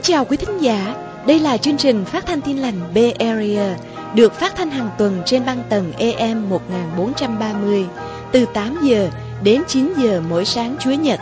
chào quý thính giả, đây là chương trình phát thanh Tin lành Bay Area, được phát thanh hàng tuần trên băng tần AM 1430, từ 8 giờ đến 9 giờ mỗi sáng Chủ nhật.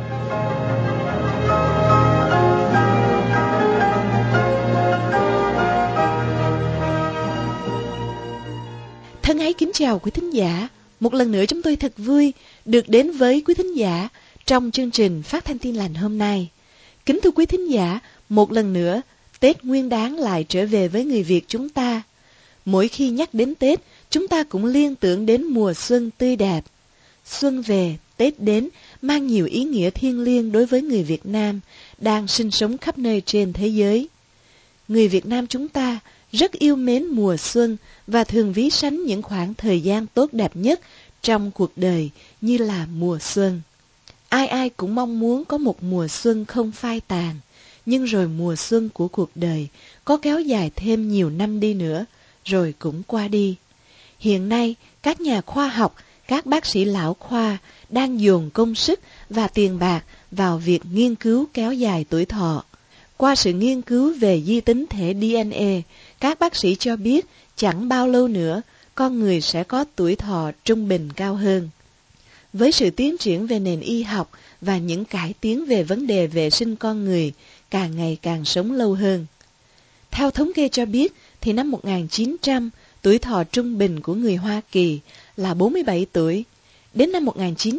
Thân ái kính chào quý thính giả, một lần nữa chúng tôi thật vui được đến với quý thính giả trong chương trình phát thanh Tin lành hôm nay. Kính thưa quý thính giả, một lần nữa, Tết Nguyên Đán lại trở về với người Việt chúng ta. Mỗi khi nhắc đến Tết, chúng ta cũng liên tưởng đến mùa xuân tươi đẹp. Xuân về, Tết đến, mang nhiều ý nghĩa thiêng liêng đối với người Việt Nam đang sinh sống khắp nơi trên thế giới. Người Việt Nam chúng ta rất yêu mến mùa xuân và thường ví sánh những khoảng thời gian tốt đẹp nhất trong cuộc đời như là mùa xuân. Ai ai cũng mong muốn có một mùa xuân không phai tàn, nhưng rồi mùa xuân của cuộc đời có kéo dài thêm nhiều năm đi nữa, rồi cũng qua đi. Hiện nay, các nhà khoa học, các bác sĩ lão khoa đang dồn công sức và tiền bạc vào việc nghiên cứu kéo dài tuổi thọ. Qua sự nghiên cứu về di tính thể DNA, các bác sĩ cho biết chẳng bao lâu nữa, con người sẽ có tuổi thọ trung bình cao hơn. Với sự tiến triển về nền y học và những cải tiến về vấn đề vệ sinh con người, càng ngày càng sống lâu hơn. Theo thống kê cho biết, thì năm 1900, tuổi thọ trung bình của người Hoa Kỳ là 47 tuổi. Đến năm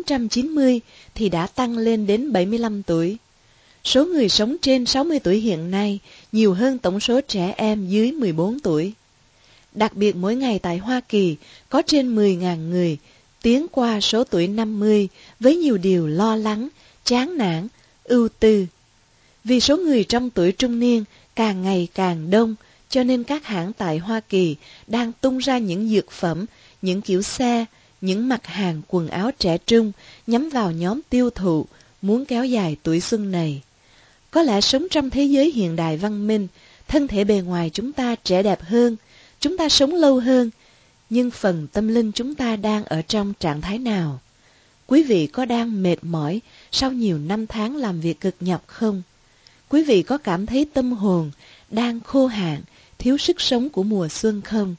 1990 thì đã tăng lên đến 75 tuổi. Số người sống trên 60 tuổi hiện nay nhiều hơn tổng số trẻ em dưới 14 tuổi. Đặc biệt mỗi ngày tại Hoa Kỳ có trên 10.000 người tiến qua số tuổi 50 với nhiều điều lo lắng, chán nản, ưu tư. Vì số người trong tuổi trung niên càng ngày càng đông, cho nên các hãng tại Hoa Kỳ đang tung ra những dược phẩm, những kiểu xe, những mặt hàng quần áo trẻ trung nhắm vào nhóm tiêu thụ muốn kéo dài tuổi xuân này. Có lẽ sống trong thế giới hiện đại văn minh, thân thể bề ngoài chúng ta trẻ đẹp hơn, chúng ta sống lâu hơn, nhưng phần tâm linh chúng ta đang ở trong trạng thái nào? Quý vị có đang mệt mỏi sau nhiều năm tháng làm việc cực nhọc không? Quý vị có cảm thấy tâm hồn đang khô hạn, thiếu sức sống của mùa xuân không?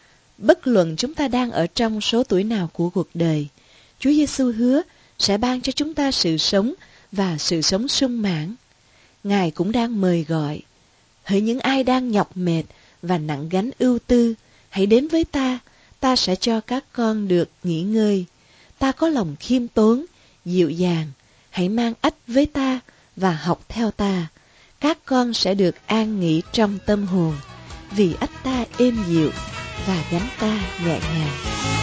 Bất luận chúng ta đang ở trong số tuổi nào của cuộc đời, Chúa Giêsu hứa sẽ ban cho chúng ta sự sống và sự sống sung mãn. Ngài cũng đang mời gọi, hỡi những ai đang nhọc mệt và nặng gánh ưu tư, hãy đến với ta, ta sẽ cho các con được nghỉ ngơi. Ta có lòng khiêm tốn, dịu dàng, hãy mang ách với ta và học theo ta. Các con sẽ được an nghỉ trong tâm hồn, vì ách ta êm dịu và gánh ta nhẹ nhàng.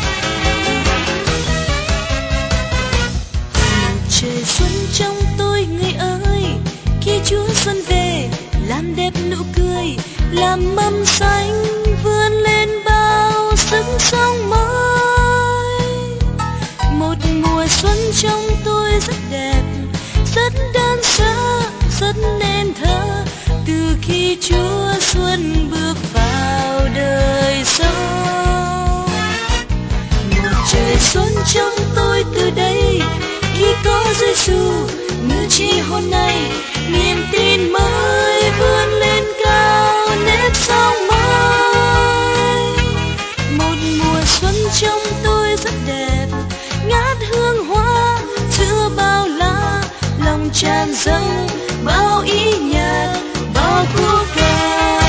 Trời xuân trong tôi người ơi, khi Chúa xuân về, làm đẹp nụ cười, làm mầm xanh vươn lên bao sức sống mới. Một mùa xuân trong tôi rất đẹp, rất đơn sơ, rất nên thơ, từ khi Chúa xuân bước vào đời sống. Một trời xuân trong tôi từ đây, khi có Giêsu ngự trị hôm nay, niềm tin mới vươn lên cao, nếp sống mới. Một mùa xuân trong tôi rất đẹp, ngát hương hoa giữa bao lá, lòng tràn dâng bao ý nhạc, bao khúc ca.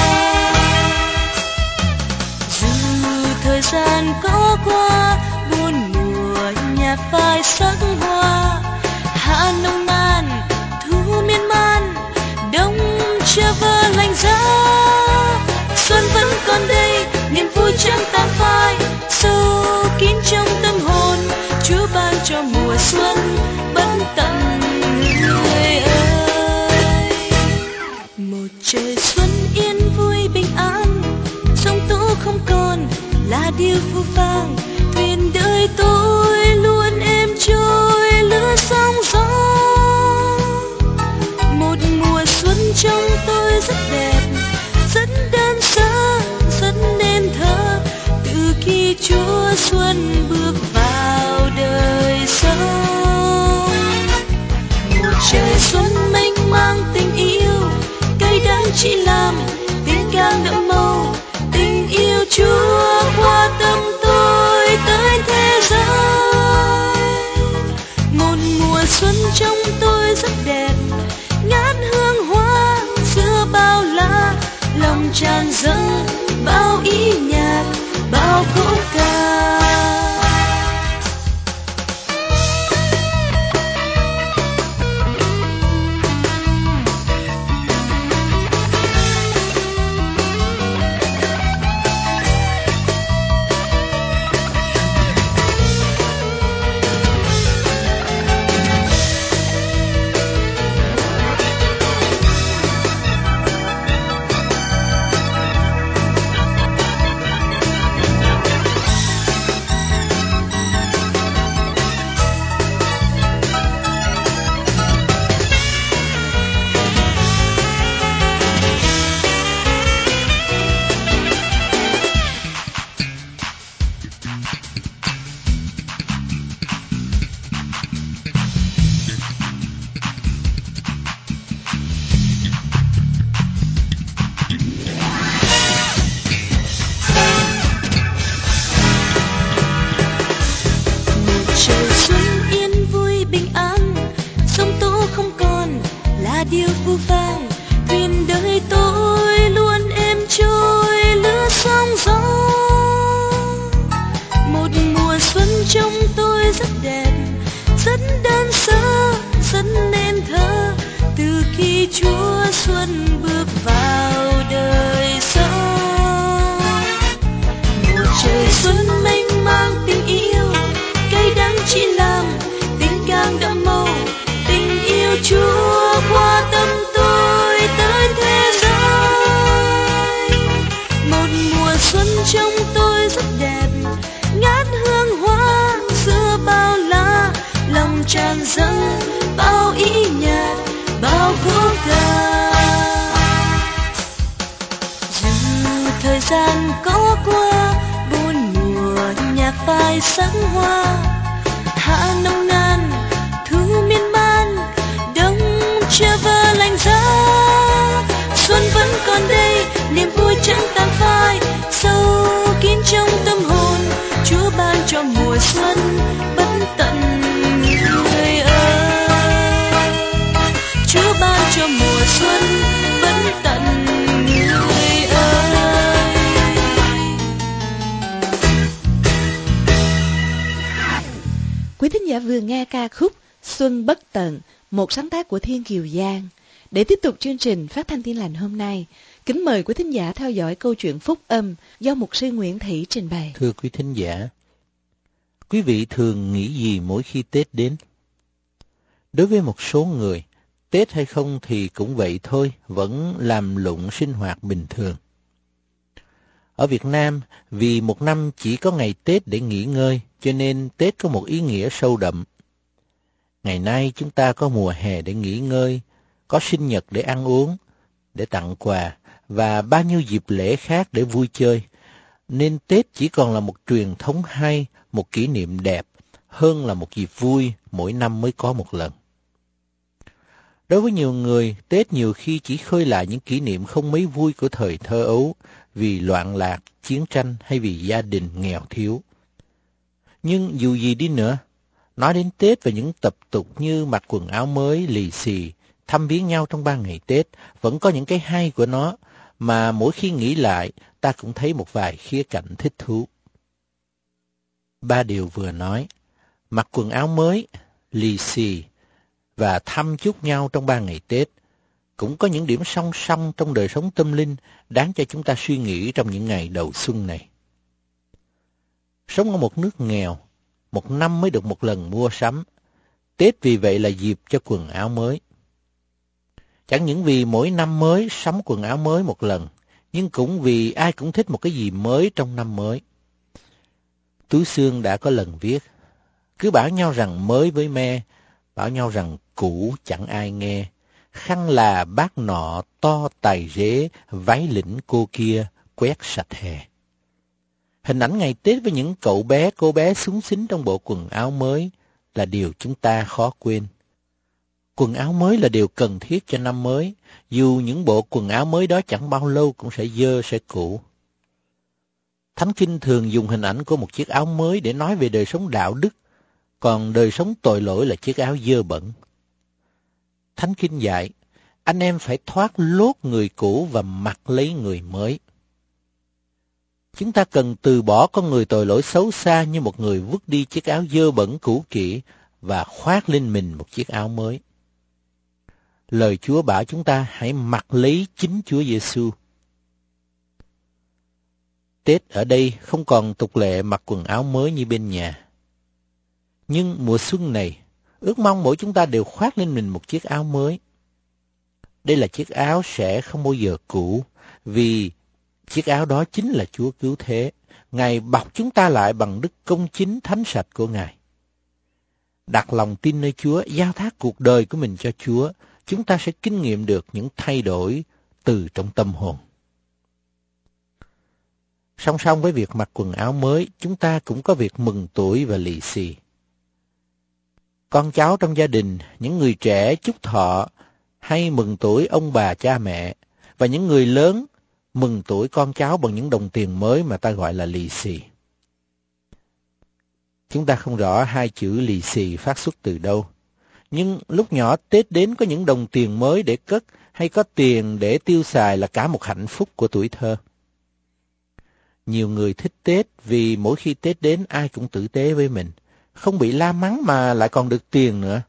Dù thời gian có qua, buồn mùa nhạt phai sắc hoa, hạ nồng nàn thu miên man, đông chưa vơ lạnh giá. Xuân vẫn còn đây, niềm vui chẳng tàn phai, sâu kín trong tâm hồn, Chúa ban cho mùa xuân bất tận người ơi. Một trời xuân yên vui bình an, sông tố không còn là điều phũ phàng, thuyền đời tôi luôn êm trôi lướt sóng gió. Một mùa xuân trong tôi rất đẹp, rất đơn sơ, rất nên thơ, từ khi Chúa xuân bước vào đời sống. Một trời xuân mênh mang tình yêu, cây chỉ làm tình càng đậm màu. Tình yêu Chúa qua tâm tôi tới thế giới. Một mùa xuân trong tôi rất đẹp, ngát hương hoa giữa bao lá, lòng tràn dâng bao ý nhạc, bao khúc ca. Điều phù phàng, thuyền đời tôi luôn êm trôi lướt sóng gió. Một mùa xuân trong tôi rất đẹp, rất đơn sơ, rất nên thơ. Từ khi Chúa xuân bước vào đời sống, một trời xuân mênh mang tình yêu, cây đắng chỉ làm tình càng đậm màu. Tình yêu Chúa qua tâm tôi tới thế giới. Một mùa xuân trong tôi rất đẹp, ngát hương hoa giữa bao lá, lòng tràn dâng bao ý nhạc, bao khúc ca. Dù thời gian có qua, bốn mùa nhạc phai sáng hoa, hạ nồng nàn thu miên man, đông chưa vơ lạnh giá. Xuân vẫn còn đây, niềm vui chẳng tan phai, sâu kín trong tâm hồn. Chúa ban cho mùa xuân bất tận người ơi. Chúa ban cho mùa xuân bất tận người ơi. Quý thính giả vừa nghe ca khúc Xuân Bất Tận, một sáng tác của Thiên Kiều Giang. Để tiếp tục chương trình phát thanh Tin Lành hôm nay, kính mời quý thính giả theo dõi câu chuyện phúc âm do mục sư Nguyễn Thị trình bày. Thưa quý thính giả, quý vị thường nghĩ gì mỗi khi Tết đến? Đối với một số người, Tết hay không thì cũng vậy thôi, vẫn làm lụng sinh hoạt bình thường. Ở Việt Nam, vì một năm chỉ có ngày Tết để nghỉ ngơi, cho nên Tết có một ý nghĩa sâu đậm. Ngày nay chúng ta có mùa hè để nghỉ ngơi, có sinh nhật để ăn uống, để tặng quà, và bao nhiêu dịp lễ khác để vui chơi. Nên Tết chỉ còn là một truyền thống hay, một kỷ niệm đẹp, hơn là một dịp vui mỗi năm mới có một lần. Đối với nhiều người, Tết nhiều khi chỉ khơi lại những kỷ niệm không mấy vui của thời thơ ấu, vì loạn lạc, chiến tranh hay vì gia đình nghèo thiếu. Nhưng dù gì đi nữa, nói đến Tết và những tập tục như mặc quần áo mới, lì xì, thăm viếng nhau trong 3 ngày Tết, vẫn có những cái hay của nó, mà mỗi khi nghĩ lại, ta cũng thấy một vài khía cạnh thích thú. 3 điều vừa nói, mặc quần áo mới, lì xì và thăm chúc nhau trong 3 ngày Tết, cũng có những điểm song song trong đời sống tâm linh đáng cho chúng ta suy nghĩ trong những ngày đầu xuân này. Sống ở một nước nghèo, một năm mới được một lần mua sắm, Tết vì vậy là dịp cho quần áo mới. Chẳng những vì mỗi năm mới sắm quần áo mới một lần, nhưng cũng vì ai cũng thích một cái gì mới trong năm mới. Tú Xương đã có lần viết, cứ bảo nhau rằng mới với me, bảo nhau rằng cũ chẳng ai nghe. Khăn là bác nọ to tài rế, váy lĩnh cô kia quét sạch hè. Hình ảnh ngày Tết với những cậu bé, cô bé xúng xính trong bộ quần áo mới là điều chúng ta khó quên. Quần áo mới là điều cần thiết cho năm mới, dù những bộ quần áo mới đó chẳng bao lâu cũng sẽ dơ sẽ cũ. Thánh Kinh thường dùng hình ảnh của một chiếc áo mới để nói về đời sống đạo đức, còn đời sống tội lỗi là chiếc áo dơ bẩn. Thánh Kinh dạy, anh em phải thoát lốt người cũ và mặc lấy người mới. Chúng ta cần từ bỏ con người tội lỗi xấu xa như một người vứt đi chiếc áo dơ bẩn cũ kỹ và khoác lên mình một chiếc áo mới. Lời Chúa bảo chúng ta hãy mặc lấy chính Chúa Giêsu. Tết ở đây không còn tục lệ mặc quần áo mới như bên nhà. Nhưng mùa xuân này, ước mong mỗi chúng ta đều khoác lên mình một chiếc áo mới. Đây là chiếc áo sẽ không bao giờ cũ, vì chiếc áo đó chính là Chúa cứu thế. Ngài bọc chúng ta lại bằng đức công chính thánh sạch của Ngài. Đặt lòng tin nơi Chúa, giao thác cuộc đời của mình cho Chúa, chúng ta sẽ kinh nghiệm được những thay đổi từ trong tâm hồn. Song song với việc mặc quần áo mới, chúng ta cũng có việc mừng tuổi và lì xì. Con cháu trong gia đình, những người trẻ chúc thọ hay mừng tuổi ông bà cha mẹ, và những người lớn mừng tuổi con cháu bằng những đồng tiền mới mà ta gọi là lì xì. Chúng ta không rõ hai chữ lì xì phát xuất từ đâu, nhưng lúc nhỏ Tết đến có những đồng tiền mới để cất hay có tiền để tiêu xài là cả một hạnh phúc của tuổi thơ. Nhiều người thích Tết vì mỗi khi Tết đến ai cũng tử tế với mình, không bị la mắng mà lại còn được tiền nữa.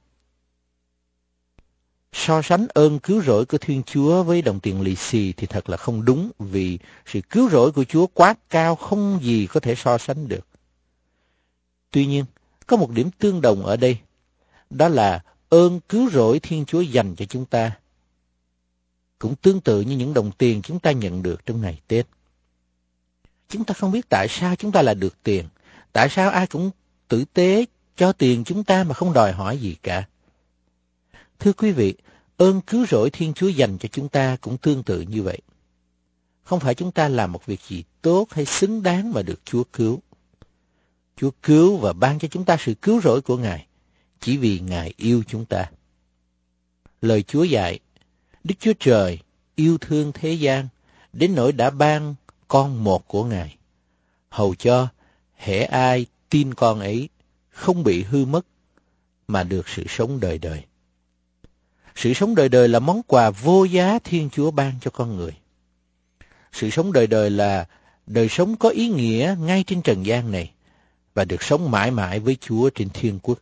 So sánh ơn cứu rỗi của Thiên Chúa với đồng tiền lì xì thì thật là không đúng, vì sự cứu rỗi của Chúa quá cao không gì có thể so sánh được. Tuy nhiên, có một điểm tương đồng ở đây, đó là ơn cứu rỗi Thiên Chúa dành cho chúng ta cũng tương tự như những đồng tiền chúng ta nhận được trong ngày Tết. Chúng ta không biết tại sao chúng ta lại được tiền, tại sao ai cũng tử tế cho tiền chúng ta mà không đòi hỏi gì cả. Thưa quý vị, ơn cứu rỗi Thiên Chúa dành cho chúng ta cũng tương tự như vậy. Không phải chúng ta làm một việc gì tốt hay xứng đáng mà được Chúa cứu. Chúa cứu và ban cho chúng ta sự cứu rỗi của Ngài, chỉ vì Ngài yêu chúng ta. Lời Chúa dạy, Đức Chúa Trời yêu thương thế gian, đến nỗi đã ban con một của Ngài, hầu cho hễ ai tin con ấy không bị hư mất, mà được sự sống đời đời. Sự sống đời đời là món quà vô giá Thiên Chúa ban cho con người. Sự sống đời đời là đời sống có ý nghĩa ngay trên trần gian này, và được sống mãi mãi với Chúa trên thiên quốc.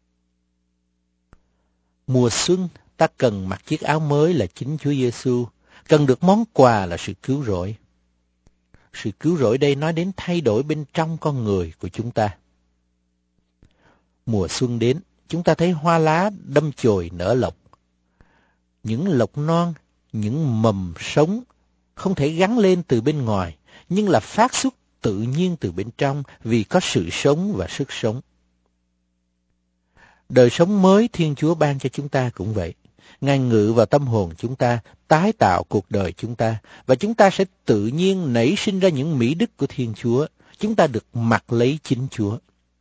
Mùa xuân, ta cần mặc chiếc áo mới là chính Chúa Giêsu, cần được món quà là sự cứu rỗi. Sự cứu rỗi đây nói đến thay đổi bên trong con người của chúng ta. Mùa xuân đến, chúng ta thấy hoa lá đâm chồi nở lộc. Những lộc non, những mầm sống không thể gắn lên từ bên ngoài, nhưng là phát xuất tự nhiên từ bên trong vì có sự sống và sức sống. Đời sống mới Thiên Chúa ban cho chúng ta cũng vậy. Ngài ngự vào tâm hồn chúng ta, tái tạo cuộc đời chúng ta, và chúng ta sẽ tự nhiên nảy sinh ra những mỹ đức của Thiên Chúa. Chúng ta được mặc lấy chính Chúa.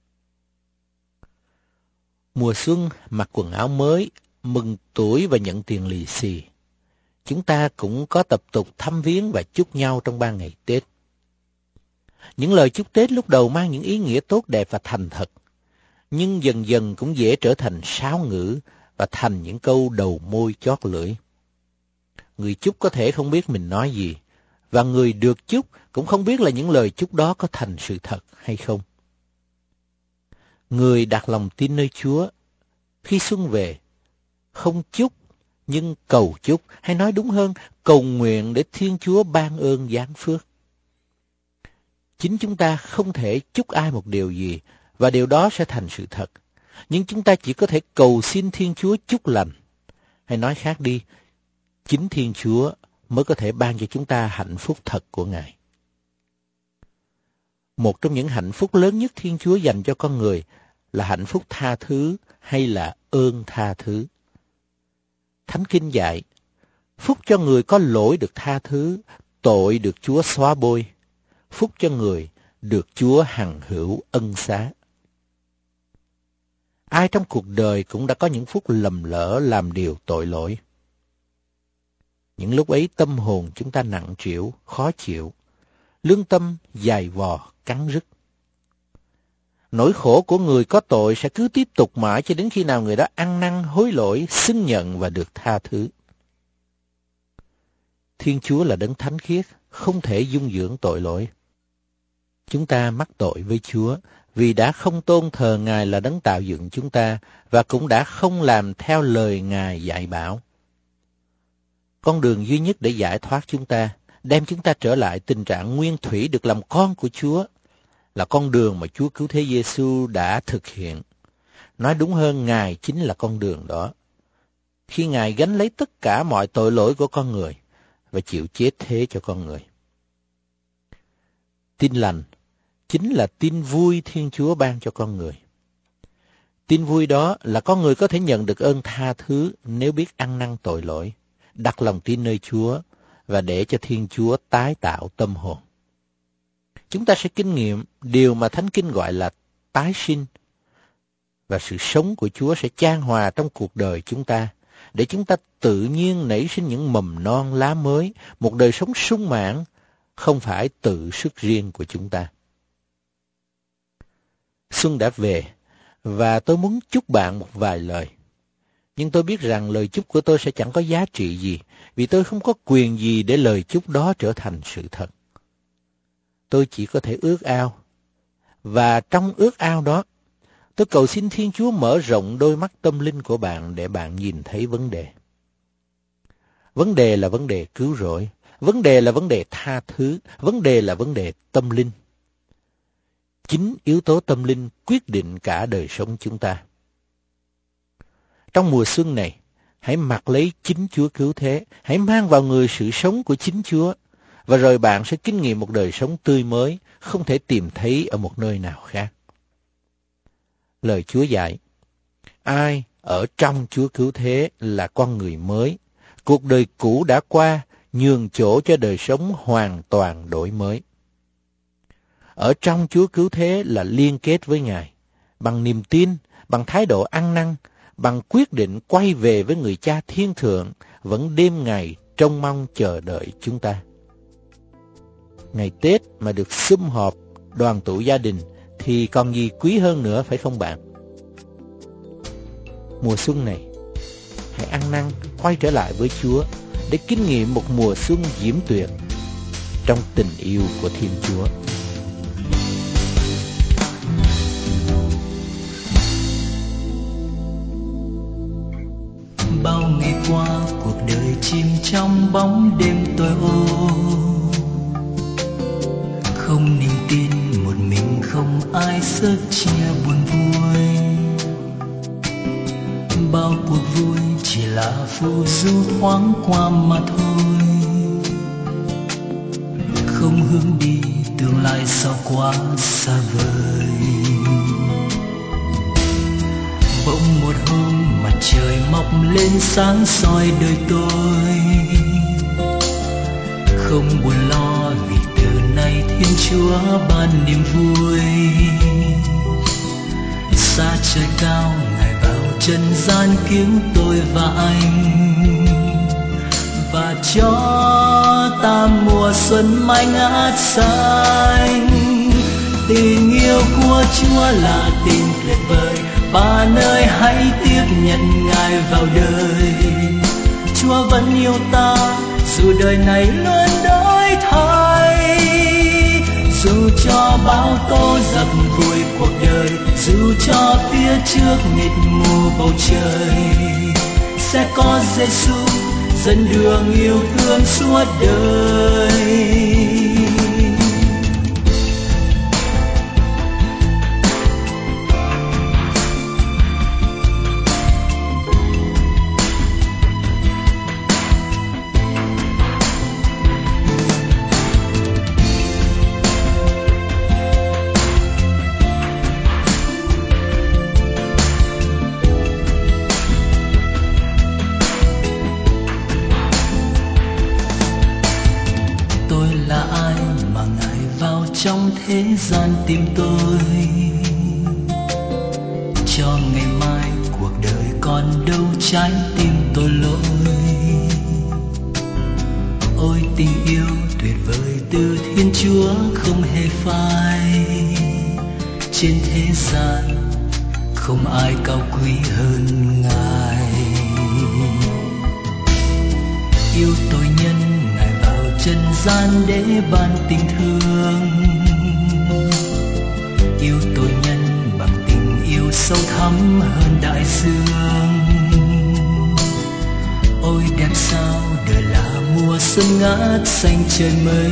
Mùa xuân mặc quần áo mới, mừng tuổi và nhận tiền lì xì. Chúng ta cũng có tập tục thăm viếng và chúc nhau trong 3 ngày Tết. Những lời chúc Tết lúc đầu mang những ý nghĩa tốt đẹp và thành thật, nhưng dần dần cũng dễ trở thành sáo ngữ và thành những câu đầu môi chót lưỡi. Người chúc có thể không biết mình nói gì, và người được chúc cũng không biết là những lời chúc đó có thành sự thật hay không. Người đặt lòng tin nơi Chúa, khi xuân về, không chúc nhưng cầu chúc, hay nói đúng hơn, cầu nguyện để Thiên Chúa ban ơn giáng phước. Chính chúng ta không thể chúc ai một điều gì, và điều đó sẽ thành sự thật. Nhưng chúng ta chỉ có thể cầu xin Thiên Chúa chúc lành. Hay nói khác đi, chính Thiên Chúa mới có thể ban cho chúng ta hạnh phúc thật của Ngài. Một trong những hạnh phúc lớn nhất Thiên Chúa dành cho con người là hạnh phúc tha thứ hay là ơn tha thứ. Thánh Kinh dạy, phúc cho người có lỗi được tha thứ, tội được Chúa xóa bôi. Phúc cho người được Chúa hằng hữu ân xá. Ai trong cuộc đời cũng đã có những phút lầm lỡ làm điều tội lỗi. Những lúc ấy tâm hồn chúng ta nặng trĩu, khó chịu, lương tâm dày vò, cắn rứt. Nỗi khổ của người có tội sẽ cứ tiếp tục mãi cho đến khi nào người đó ăn năn hối lỗi, xưng nhận và được tha thứ. Thiên Chúa là đấng thánh khiết, không thể dung dưỡng tội lỗi. Chúng ta mắc tội với Chúa vì đã không tôn thờ Ngài là đấng tạo dựng chúng ta và cũng đã không làm theo lời Ngài dạy bảo. Con đường duy nhất để giải thoát chúng ta, đem chúng ta trở lại tình trạng nguyên thủy được làm con của Chúa, là con đường mà Chúa Cứu Thế Giêsu đã thực hiện. Nói đúng hơn, Ngài chính là con đường đó. Khi Ngài gánh lấy tất cả mọi tội lỗi của con người và chịu chết thế cho con người. Tin lành chính là tin vui Thiên Chúa ban cho con người. Tin vui đó là con người có thể nhận được ơn tha thứ nếu biết ăn năn tội lỗi, đặt lòng tin nơi Chúa và để cho Thiên Chúa tái tạo tâm hồn. Chúng ta sẽ kinh nghiệm điều mà Thánh Kinh gọi là tái sinh, và sự sống của Chúa sẽ chan hòa trong cuộc đời chúng ta, để chúng ta tự nhiên nảy sinh những mầm non lá mới, một đời sống sung mãn, không phải tự sức riêng của chúng ta. Xuân đã về, và tôi muốn chúc bạn một vài lời. Nhưng tôi biết rằng lời chúc của tôi sẽ chẳng có giá trị gì, vì tôi không có quyền gì để lời chúc đó trở thành sự thật. Tôi chỉ có thể ước ao, và trong ước ao đó, tôi cầu xin Thiên Chúa mở rộng đôi mắt tâm linh của bạn để bạn nhìn thấy vấn đề. Vấn đề là vấn đề cứu rỗi, vấn đề là vấn đề tha thứ, vấn đề là vấn đề tâm linh. Chính yếu tố tâm linh quyết định cả đời sống chúng ta. Trong mùa xuân này, hãy mặc lấy chính Chúa Cứu Thế, hãy mang vào người sự sống của chính Chúa, và rồi bạn sẽ kinh nghiệm một đời sống tươi mới, không thể tìm thấy ở một nơi nào khác. Lời Chúa dạy, ai ở trong Chúa Cứu Thế là con người mới, cuộc đời cũ đã qua, nhường chỗ cho đời sống hoàn toàn đổi mới. Ở trong Chúa Cứu Thế là liên kết với Ngài, bằng niềm tin, bằng thái độ ăn năn, bằng quyết định quay về với người Cha Thiên Thượng, vẫn đêm ngày trông mong chờ đợi chúng ta. Ngày Tết mà được sum họp, đoàn tụ gia đình, thì còn gì quý hơn nữa, phải không bạn? Mùa xuân này, hãy ăn năn, quay trở lại với Chúa, để kinh nghiệm một mùa xuân diễm tuyệt trong tình yêu của Thiên Chúa. Bao ngày qua cuộc đời chìm trong bóng đêm tối ô, không niềm tin, một mình không ai sớt chia buồn vui. Bao cuộc vui chỉ là phù du thoáng qua mà thôi, không hướng đi tương lai sao quá xa vời. Bỗng một hôm mặt trời mọc lên sáng soi đời tôi, không buồn lo vì từ nay Thiên Chúa ban niềm vui. Xa trời cao Ngài vào trần gian cứu tôi và anh, và cho ta mùa xuân mãi ngát xanh. Tình yêu của Chúa là tình tuyệt vời, bạn ơi hãy tiếp nhận Ngài vào đời. Chúa vẫn yêu ta dù đời này luôn đổi thay, dù cho bão tố dập vùi cuộc đời, dù cho phía trước mịt mù bầu trời, sẽ có Giêsu dẫn đường yêu thương suốt đời. Trong thế gian tìm tôi, cho ngày mai còn đâu trái tim tôi lỗi. Ôi tình yêu tuyệt vời từ Thiên Chúa không hề phai, trên thế gian không ai cao quý hơn Ngài. Yêu tội nhân, Ngài vào trần gian để ban tình thương. Yêu tội nhân bằng tình yêu sâu thẳm hơn đại dương. Ôi đẹp sao đời là mùa xuân ngát xanh trời mây,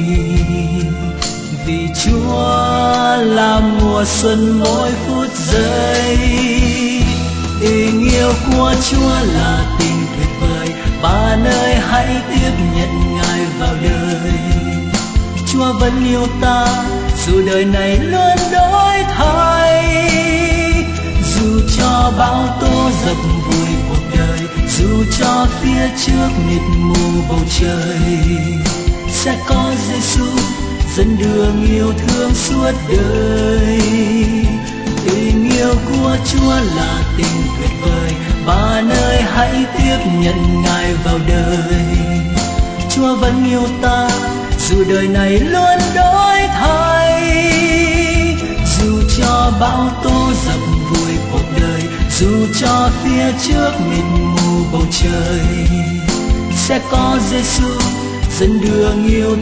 vì Chúa là mùa xuân mỗi phút giây. Tình yêu của Chúa là tình tuyệt vời, bạn ơi hãy tiếp nhận Ngài vào đời. Chúa vẫn yêu ta dù đời này luôn đổi thay, dù cho bão tố dập vùi cuộc đời, dù cho phía trước mịt mù bầu trời, sẽ có Giêsu dẫn đường yêu thương suốt đời. Tình yêu của Chúa là tình tuyệt vời, bạn ơi hãy tiếp nhận Ngài vào đời. Chúa vẫn yêu ta dù đời này luôn đổi thay, dù cho bão tố dập vùi cuộc đời, dù cho phía trước mịt mù bầu trời, sẽ có Giêsu dẫn đường yêu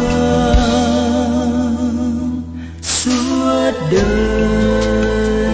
thương suốt đời.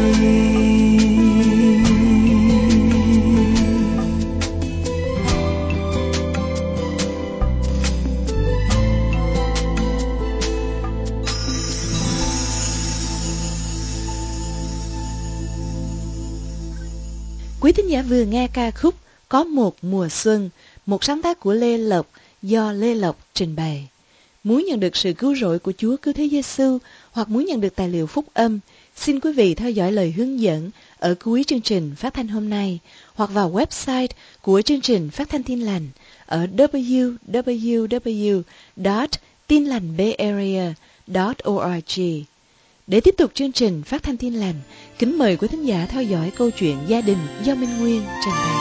Quý thính giả vừa nghe ca khúc Có một mùa xuân, một sáng tác của Lê Lộc do Lê Lộc trình bày. Muốn nhận được sự cứu rỗi của Chúa Cứu Thế Giêsu hoặc muốn nhận được tài liệu phúc âm, xin quý vị theo dõi lời hướng dẫn ở cuối chương trình phát thanh hôm nay hoặc vào website của chương trình phát thanh Tin Lành ở www.tinlành.bay.org. Để tiếp tục chương trình phát thanh Tin Lành, kính mời quý thính giả theo dõi câu chuyện gia đình do Minh Nguyên trình bày.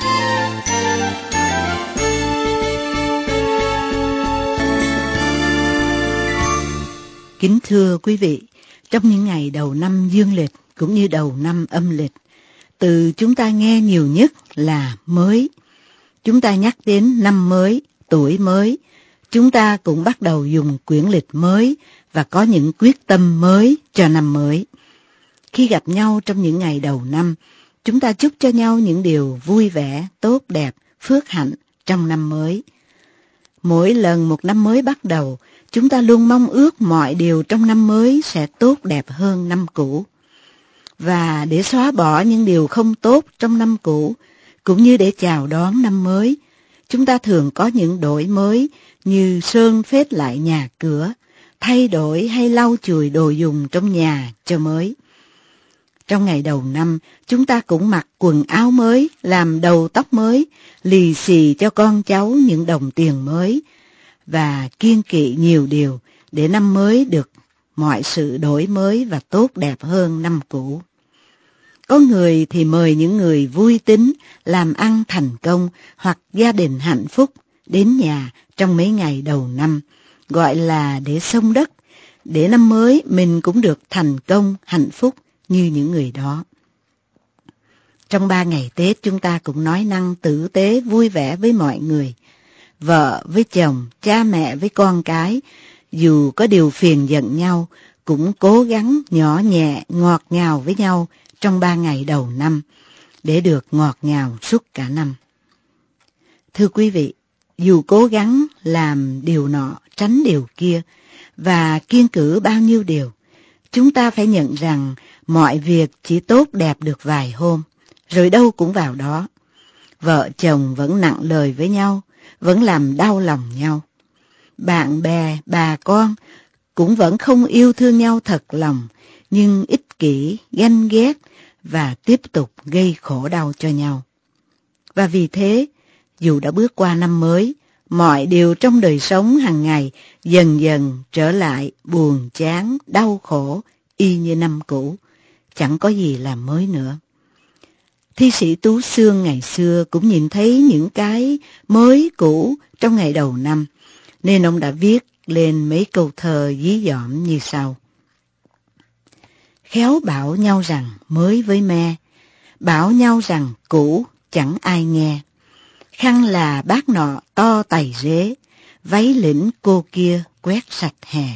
Kính thưa quý vị, trong những ngày đầu năm dương lịch cũng như đầu năm âm lịch, từ chúng ta nghe nhiều nhất là mới. Chúng ta nhắc đến năm mới, tuổi mới. Chúng ta cũng bắt đầu dùng quyển lịch mới và có những quyết tâm mới cho năm mới. Khi gặp nhau trong những ngày đầu năm, chúng ta chúc cho nhau những điều vui vẻ, tốt đẹp, phước hạnh trong năm mới. Mỗi lần một năm mới bắt đầu, chúng ta luôn mong ước mọi điều trong năm mới sẽ tốt đẹp hơn năm cũ. Và để xóa bỏ những điều không tốt trong năm cũ, cũng như để chào đón năm mới, chúng ta thường có những đổi mới như sơn phết lại nhà cửa, thay đổi hay lau chùi đồ dùng trong nhà cho mới. Trong ngày đầu năm, chúng ta cũng mặc quần áo mới, làm đầu tóc mới, lì xì cho con cháu những đồng tiền mới, và kiêng kỵ nhiều điều để năm mới được mọi sự đổi mới và tốt đẹp hơn năm cũ. Có người thì mời những người vui tính, làm ăn thành công hoặc gia đình hạnh phúc đến nhà trong mấy ngày đầu năm, gọi là để xông đất, để năm mới mình cũng được thành công, hạnh phúc như những người đó. Trong 3 ngày Tết chúng ta cũng nói năng tử tế vui vẻ với mọi người, vợ với chồng, cha mẹ với con cái, dù có điều phiền giận nhau, cũng cố gắng nhỏ nhẹ, ngọt ngào với nhau trong 3 ngày đầu năm, để được ngọt ngào suốt cả năm. Thưa quý vị, dù cố gắng làm điều nọ, tránh điều kia, và kiêng cữ bao nhiêu điều, chúng ta phải nhận rằng mọi việc chỉ tốt đẹp được vài hôm, rồi đâu cũng vào đó. Vợ chồng vẫn nặng lời với nhau, vẫn làm đau lòng nhau. Bạn bè, bà con cũng vẫn không yêu thương nhau thật lòng, nhưng ích kỷ, ganh ghét và tiếp tục gây khổ đau cho nhau. Và vì thế, dù đã bước qua năm mới, mọi điều trong đời sống hàng ngày dần dần trở lại buồn chán, đau khổ, y như năm cũ, chẳng có gì là mới nữa. Thi sĩ Tú Xương ngày xưa cũng nhìn thấy những cái mới cũ trong ngày đầu năm, nên ông đã viết lên mấy câu thơ dí dỏm như sau. Khéo bảo nhau rằng mới với me, bảo nhau rằng cũ chẳng ai nghe. Khăn là bác nọ to tày rế, váy lĩnh cô kia quét sạch hè.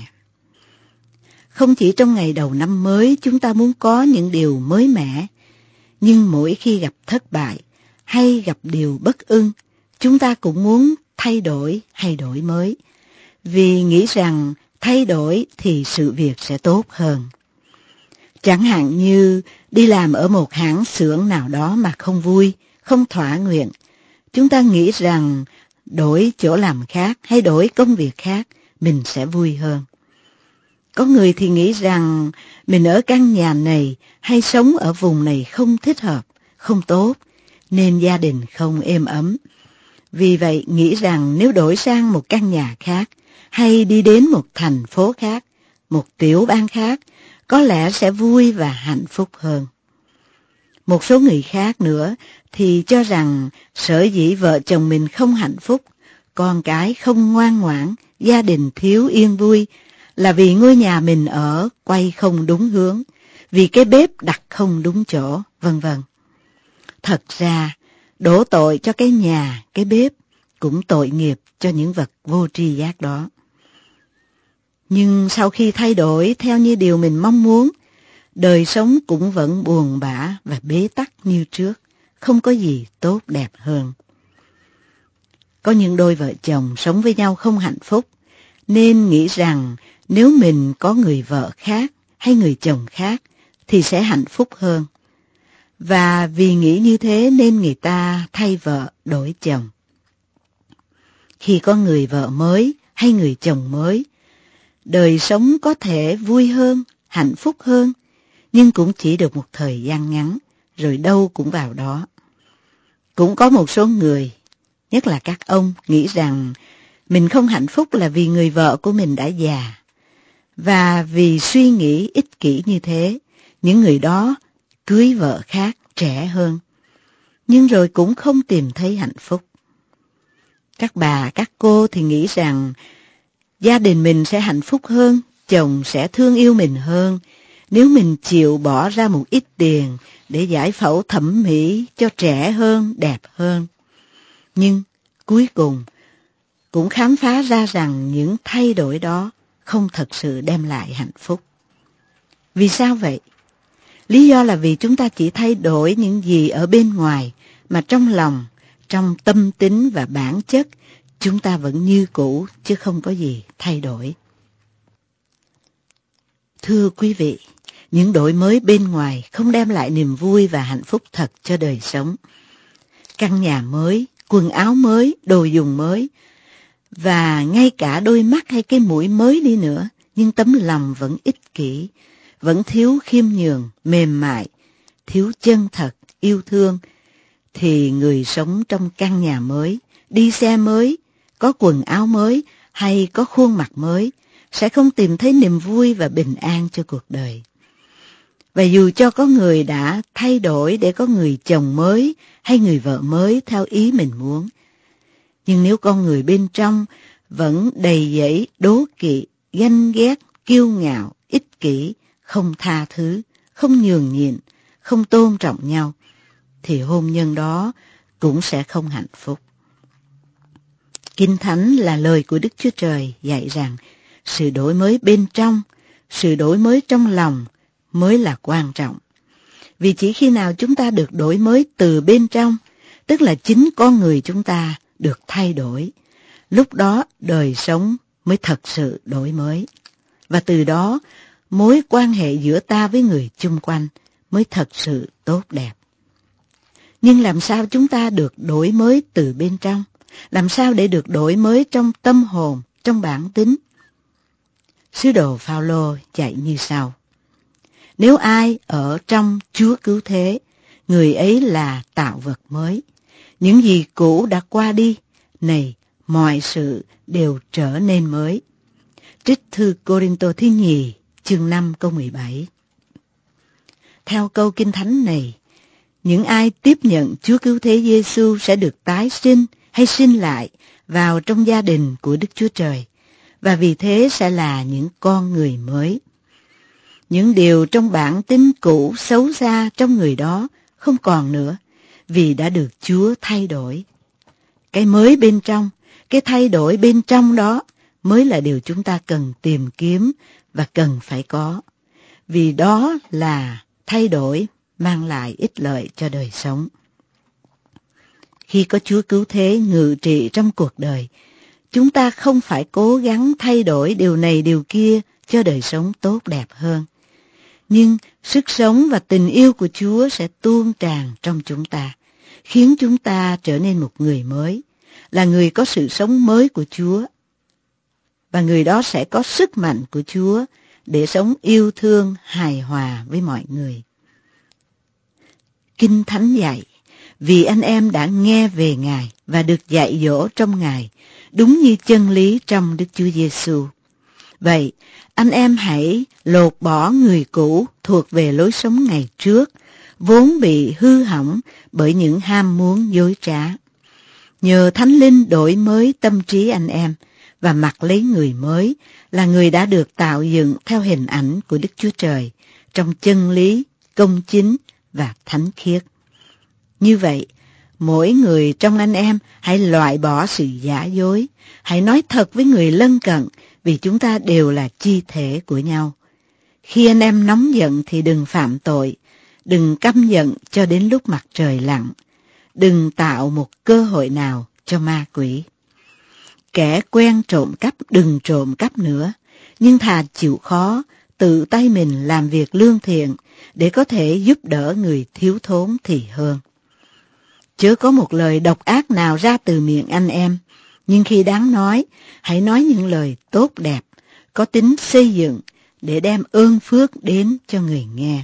Không chỉ trong ngày đầu năm mới chúng ta muốn có những điều mới mẻ, nhưng mỗi khi gặp thất bại hay gặp điều bất ưng, chúng ta cũng muốn thay đổi hay đổi mới, vì nghĩ rằng thay đổi thì sự việc sẽ tốt hơn. Chẳng hạn như đi làm ở một hãng xưởng nào đó mà không vui, không thỏa nguyện, chúng ta nghĩ rằng đổi chỗ làm khác hay đổi công việc khác mình sẽ vui hơn. Có người thì nghĩ rằng mình ở căn nhà này hay sống ở vùng này không thích hợp, không tốt, nên gia đình không êm ấm. Vì vậy nghĩ rằng nếu đổi sang một căn nhà khác hay đi đến một thành phố khác, một tiểu bang khác, có lẽ sẽ vui và hạnh phúc hơn. Một số người khác nữa thì cho rằng sở dĩ vợ chồng mình không hạnh phúc, con cái không ngoan ngoãn, gia đình thiếu yên vui, là vì ngôi nhà mình ở quay không đúng hướng, vì cái bếp đặt không đúng chỗ, vân vân. Thật ra, đổ tội cho cái nhà, cái bếp, cũng tội nghiệp cho những vật vô tri giác đó. Nhưng sau khi thay đổi theo như điều mình mong muốn, đời sống cũng vẫn buồn bã và bế tắc như trước, không có gì tốt đẹp hơn. Có những đôi vợ chồng sống với nhau không hạnh phúc, nên nghĩ rằng nếu mình có người vợ khác hay người chồng khác thì sẽ hạnh phúc hơn. Và vì nghĩ như thế nên người ta thay vợ đổi chồng. Khi có người vợ mới hay người chồng mới, đời sống có thể vui hơn, hạnh phúc hơn, nhưng cũng chỉ được một thời gian ngắn, rồi đâu cũng vào đó. Cũng có một số người, nhất là các ông, nghĩ rằng mình không hạnh phúc là vì người vợ của mình đã già. Và vì suy nghĩ ích kỷ như thế, những người đó cưới vợ khác trẻ hơn, nhưng rồi cũng không tìm thấy hạnh phúc. Các bà, các cô thì nghĩ rằng gia đình mình sẽ hạnh phúc hơn, chồng sẽ thương yêu mình hơn, nếu mình chịu bỏ ra một ít tiền để giải phẫu thẩm mỹ cho trẻ hơn, đẹp hơn. Nhưng cuối cùng cũng khám phá ra rằng những thay đổi đó không thật sự đem lại hạnh phúc. Vì sao vậy? Lý do là vì chúng ta chỉ thay đổi những gì ở bên ngoài, mà trong lòng, trong tâm tính và bản chất, chúng ta vẫn như cũ chứ không có gì thay đổi. Thưa quý vị, những đổi mới bên ngoài không đem lại niềm vui và hạnh phúc thật cho đời sống. Căn nhà mới, quần áo mới, đồ dùng mới, và ngay cả đôi mắt hay cái mũi mới đi nữa, nhưng tấm lòng vẫn ích kỷ, vẫn thiếu khiêm nhường, mềm mại, thiếu chân thật, yêu thương, thì người sống trong căn nhà mới, đi xe mới, có quần áo mới hay có khuôn mặt mới, sẽ không tìm thấy niềm vui và bình an cho cuộc đời. Và dù cho có người đã thay đổi để có người chồng mới hay người vợ mới theo ý mình muốn, nhưng nếu con người bên trong vẫn đầy dẫy đố kỵ, ganh ghét, kiêu ngạo, ích kỷ, không tha thứ, không nhường nhịn, không tôn trọng nhau, thì hôn nhân đó cũng sẽ không hạnh phúc. Kinh Thánh là lời của Đức Chúa Trời dạy rằng sự đổi mới bên trong, sự đổi mới trong lòng mới là quan trọng. Vì chỉ khi nào chúng ta được đổi mới từ bên trong, tức là chính con người chúng ta được thay đổi, lúc đó đời sống mới thật sự đổi mới. Và từ đó, mối quan hệ giữa ta với người chung quanh mới thật sự tốt đẹp. Nhưng làm sao chúng ta được đổi mới từ bên trong? Làm sao để được đổi mới trong tâm hồn, trong bản tính? Sứ đồ Phao-lô dạy như sau: nếu ai ở trong Chúa cứu thế, người ấy là tạo vật mới. Những gì cũ đã qua đi, này, mọi sự đều trở nên mới. Trích thư Cô-rinh-tô thứ nhì, chương 5 câu 17. Theo câu Kinh Thánh này, Những ai tiếp nhận Chúa Cứu Thế Giêsu sẽ được tái sinh hay sinh lại vào trong gia đình của Đức Chúa Trời, và vì thế sẽ là những con người mới. Những điều trong bản tính cũ xấu xa trong người đó không còn nữa, vì đã được Chúa thay đổi. Cái mới bên trong, cái thay đổi bên trong đó mới là điều chúng ta cần tìm kiếm và cần phải có, vì đó là thay đổi mang lại ích lợi cho đời sống. Khi có Chúa Cứu Thế ngự trị trong cuộc đời, chúng ta không phải cố gắng thay đổi điều này điều kia cho đời sống tốt đẹp hơn. Nhưng sức sống và tình yêu của Chúa sẽ tuôn tràn trong chúng ta, khiến chúng ta trở nên một người mới, là người có sự sống mới của Chúa. Và người đó sẽ có sức mạnh của Chúa để sống yêu thương, hài hòa với mọi người. Kinh Thánh dạy, vì anh em đã nghe về Ngài và được dạy dỗ trong Ngài, đúng như chân lý trong Đức Chúa Giêsu. Vậy, anh em hãy lột bỏ người cũ thuộc về lối sống ngày trước, vốn bị hư hỏng bởi những ham muốn dối trá. Nhờ Thánh Linh đổi mới tâm trí anh em và mặc lấy người mới, là người đã được tạo dựng theo hình ảnh của Đức Chúa Trời, trong chân lý, công chính và thánh khiết. Như vậy, mỗi người trong anh em hãy loại bỏ sự giả dối, hãy nói thật với người lân cận, vì chúng ta đều là chi thể của nhau. Khi anh em nóng giận thì đừng phạm tội, đừng căm giận cho đến lúc mặt trời lặn, đừng tạo một cơ hội nào cho ma quỷ. Kẻ quen trộm cắp đừng trộm cắp nữa, nhưng thà chịu khó, tự tay mình làm việc lương thiện để có thể giúp đỡ người thiếu thốn thì hơn. Chớ có một lời độc ác nào ra từ miệng anh em, nhưng khi đáng nói, hãy nói những lời tốt đẹp, có tính xây dựng để đem ơn phước đến cho người nghe.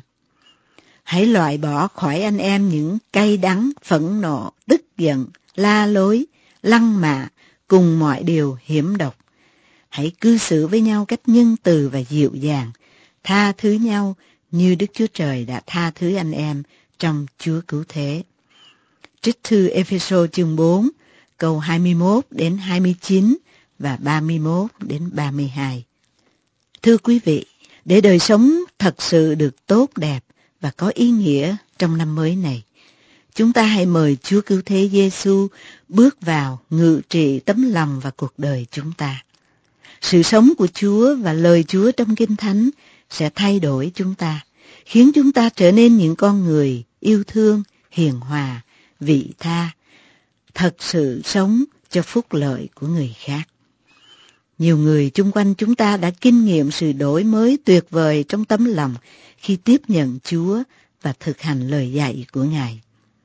Hãy loại bỏ khỏi anh em những cay đắng, phẫn nộ, tức giận, la lối, lăng mạ cùng mọi điều hiểm độc. Hãy cư xử với nhau cách nhân từ và dịu dàng, tha thứ nhau như Đức Chúa Trời đã tha thứ anh em trong Chúa Cứu Thế. Trích thư Ê-phê-sô chương 4, câu 21 đến 29 và 31 đến 32. Thưa quý vị, để đời sống thật sự được tốt đẹp và có ý nghĩa trong năm mới này, chúng ta hãy mời Chúa Cứu Thế Giêsu bước vào ngự trị tấm lòng và cuộc đời chúng ta. Sự sống của Chúa và lời Chúa trong Kinh Thánh sẽ thay đổi chúng ta, khiến chúng ta trở nên những con người yêu thương, hiền hòa, vị tha, thật sự sống cho phúc lợi của người khác. Nhiều người chung quanh chúng ta đã kinh nghiệm sự đổi mới tuyệt vời trong tấm lòng khi tiếp nhận Chúa và thực hành lời dạy của Ngài.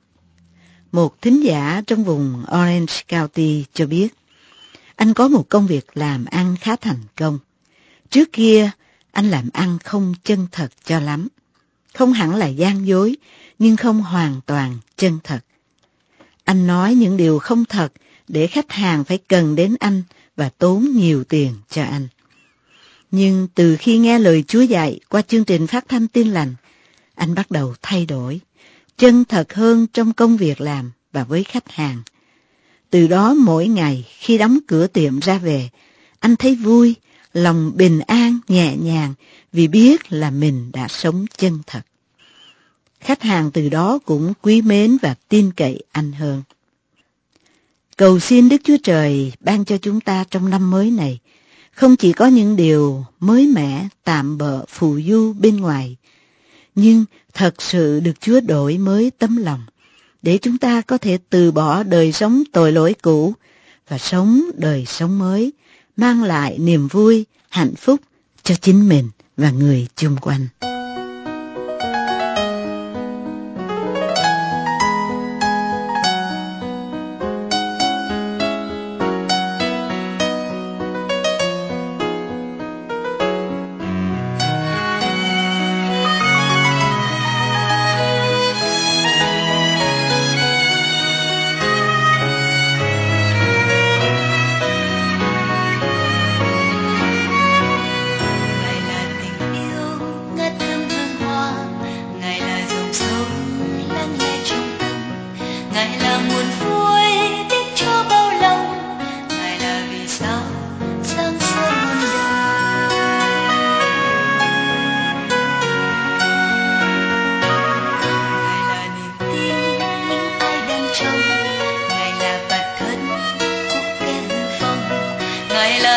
Một thính giả trong vùng Orange County cho biết, anh có một công việc làm ăn khá thành công. Trước kia, anh làm ăn không chân thật cho lắm. Không hẳn là gian dối, nhưng không hoàn toàn chân thật. Anh nói những điều không thật để khách hàng phải cần đến anh và tốn nhiều tiền cho anh. Nhưng từ khi nghe lời Chúa dạy qua chương trình phát thanh Tin Lành, anh bắt đầu thay đổi, chân thật hơn trong công việc làm và với khách hàng. Từ đó mỗi ngày khi đóng cửa tiệm ra về, anh thấy vui, lòng bình an, nhẹ nhàng vì biết là mình đã sống chân thật. Khách hàng từ đó cũng quý mến và tin cậy anh hơn. Cầu xin Đức Chúa Trời ban cho chúng ta trong năm mới này không chỉ có những điều mới mẻ, tạm bợ, phù du bên ngoài, nhưng thật sự được Chúa đổi mới tấm lòng, để chúng ta có thể từ bỏ đời sống tội lỗi cũ và sống đời sống mới, mang lại niềm vui, hạnh phúc cho chính mình và người chung quanh. Ngài là tình yêu ngất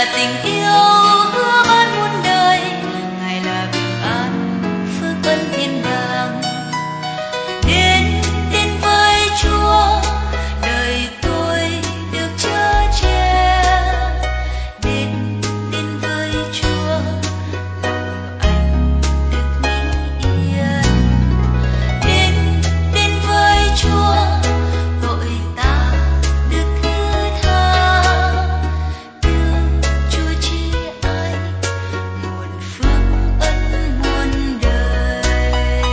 là tình yêu hứa ban muôn đời, Ngài là bình an phước ân thiên đàng. Đến với Chúa, đời tôi được chở che. Đến với Chúa, lòng anh được bình yên. Đến với Chúa, tội ta được thứ tha. Được Chúa chi ai nguồn phước ân muôn đời.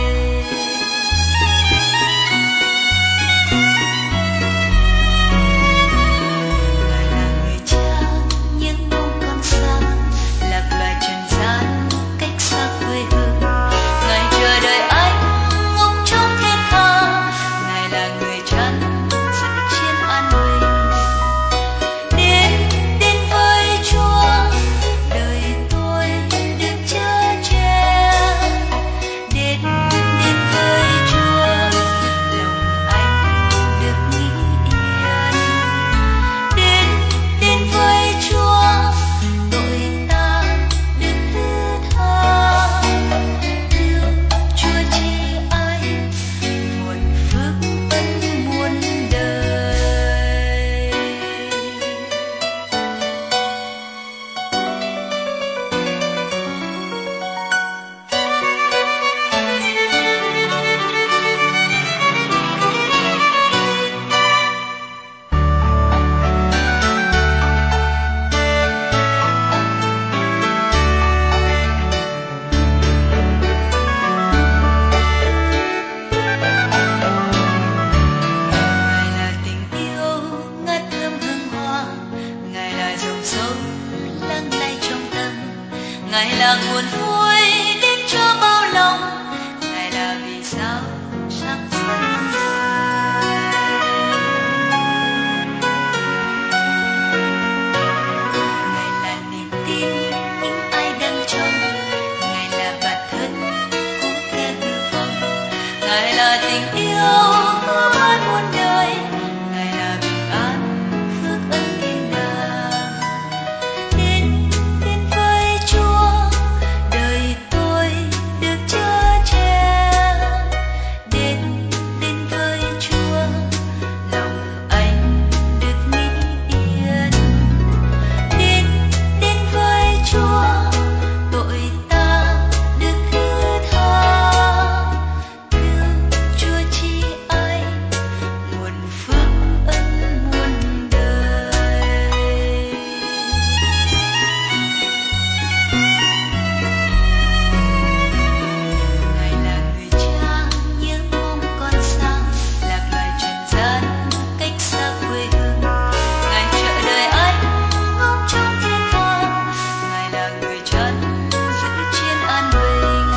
Ngài là người cha những bông con xa, lạc loài trần gian cách xa quê hương. Ngài chờ đợi anh ngóng trong thiên hà, Ngài là người chăn giữ chiên an bình. Đến với Chúa, đời tôi được chở che. Đến với Chúa, lòng anh được nghỉ yên. Đến với Chúa, tội ta được thứ tha. Được Chúa chi ai nguồn phước ân muôn đời. Ngài là tình yêu ngát thơm hương hoa, Ngài là dòng sông lắng lay trong tâm. Ngài là nguồn vui đến cho bao lòng, Ngài là vì sao sáng soi đời. Ngài là niềm tin những ai đang trong, Ngài là bản thân cũng theo hư vọng. Ngài là tình yêu hứa ban muôn đời, Ngài là bình an phước ân thiên đàng. Đến với Chúa, đời tôi được chở che. Đến với Chúa, lòng anh được nghỉ yên. Đến với Chúa, tội ta được thứ tha. Được Chúa chi ai nguồn phước ân muôn đời. Ngài là người cha những bông con xa, lạc loài trần gian cách xa quê hương. Ngài chờ đợi anh ngóng trong thiên hà, Ngài là người chăn giữ chiên an bình.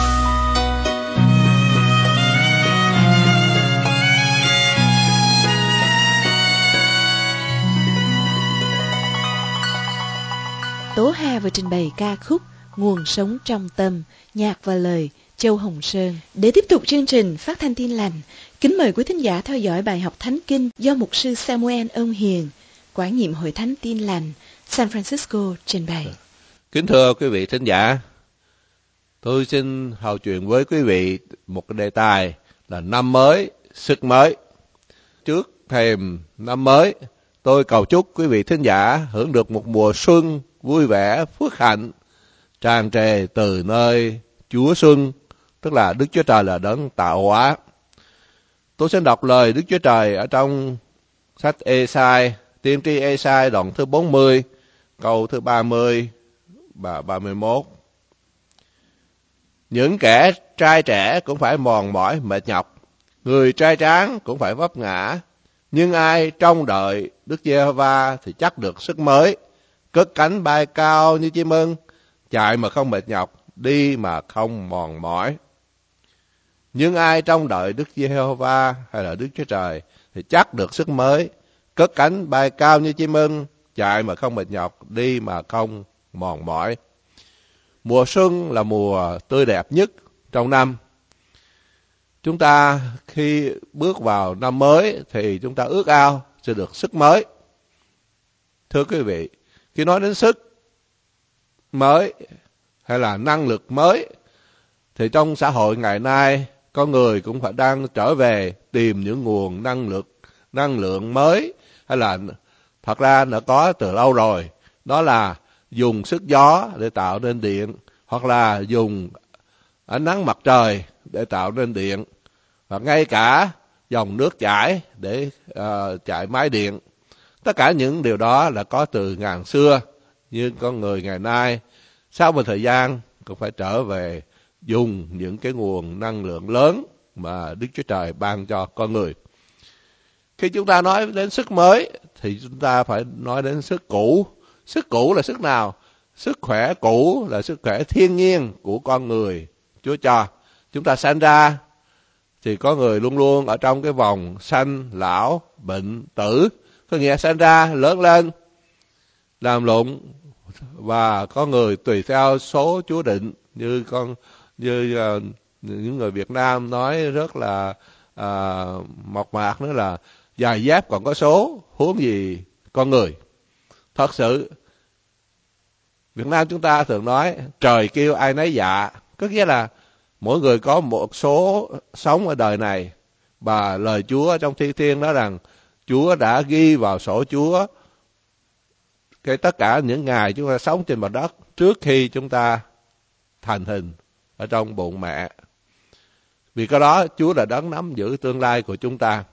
Tố Hà vừa trình bày ca khúc Nguồn Sống Trong Tâm, nhạc và lời Châu Hồng Sơn. Để tiếp tục chương trình phát thanh Tin Lành, kính mời quý thính giả theo dõi bài học Thánh Kinh do mục sư Samuel Ân Hiền, quản nhiệm Hội Thánh Tin Lành, San Francisco trình bày. Kính thưa quý vị thính giả, tôi xin hầu chuyện với quý vị một cái đề tài là năm mới, sức mới. Trước thềm năm mới, tôi cầu chúc quý vị thính giả hưởng được một mùa xuân vui vẻ, phước hạnh, tràn trề từ nơi Chúa Xuân, tức là Đức Chúa Trời là đấng tạo hóa. Tôi xin đọc lời Đức Chúa Trời ở trong sách Ê-sai, tiên tri Ê-sai đoạn thứ 40, câu thứ 30 và 31. Những kẻ trai trẻ cũng phải mòn mỏi mệt nhọc, người trai tráng cũng phải vấp ngã, nhưng ai trông đợi Đức Giê-hô-va thì chắc được sức mới, cất cánh bay cao như chim ưng, chạy mà không mệt nhọc, đi mà không mòn mỏi. Nhưng ai trông đợi Đức Giê-hô-va hay là Đức Chúa Trời thì chắc được sức mới, cất cánh bay cao như chim ưng, chạy mà không mệt nhọc, đi mà không mòn mỏi. Mùa xuân là mùa tươi đẹp nhất trong năm. Chúng ta khi bước vào năm mới thì chúng ta ước ao sẽ được sức mới. Thưa quý vị, khi nói đến sức mới hay là năng lực mới, thì trong xã hội ngày nay con người cũng phải đang trở về tìm những nguồn năng lượng mới, hay là thật ra nó có từ lâu rồi, đó là dùng sức gió để tạo nên điện, hoặc là dùng ánh nắng mặt trời để tạo nên điện, hoặc ngay cả dòng nước chảy để chạy máy điện. Tất cả những điều đó là có từ ngàn xưa, nhưng con người ngày nay sau một thời gian cũng phải trở về dùng những cái nguồn năng lượng lớn mà Đức Chúa Trời ban cho con người. Khi chúng ta nói đến sức mới thì chúng ta phải nói đến sức cũ. Sức cũ là sức nào? Sức khỏe cũ là sức khỏe thiên nhiên của con người Chúa cho. Chúng ta sanh ra thì có người luôn luôn ở trong cái vòng sanh, lão, bệnh, tử. Có nghĩa sanh ra, lớn lên, làm lụng, và có người tùy theo số Chúa định, như những người Việt Nam nói rất là mộc mạc, nữa là giày dép còn có số, huống gì con người. Thật sự Việt Nam chúng ta thường nói trời kêu ai nấy dạ, có nghĩa là mỗi người có một số sống ở đời này, và lời Chúa trong Thi Thiên nói rằng Chúa đã ghi vào sổ Chúa cái tất cả những ngày chúng ta sống trên mặt đất trước khi chúng ta thành hình ở trong bụng mẹ. Vì cái đó Chúa đã đấng nắm giữ tương lai của chúng ta.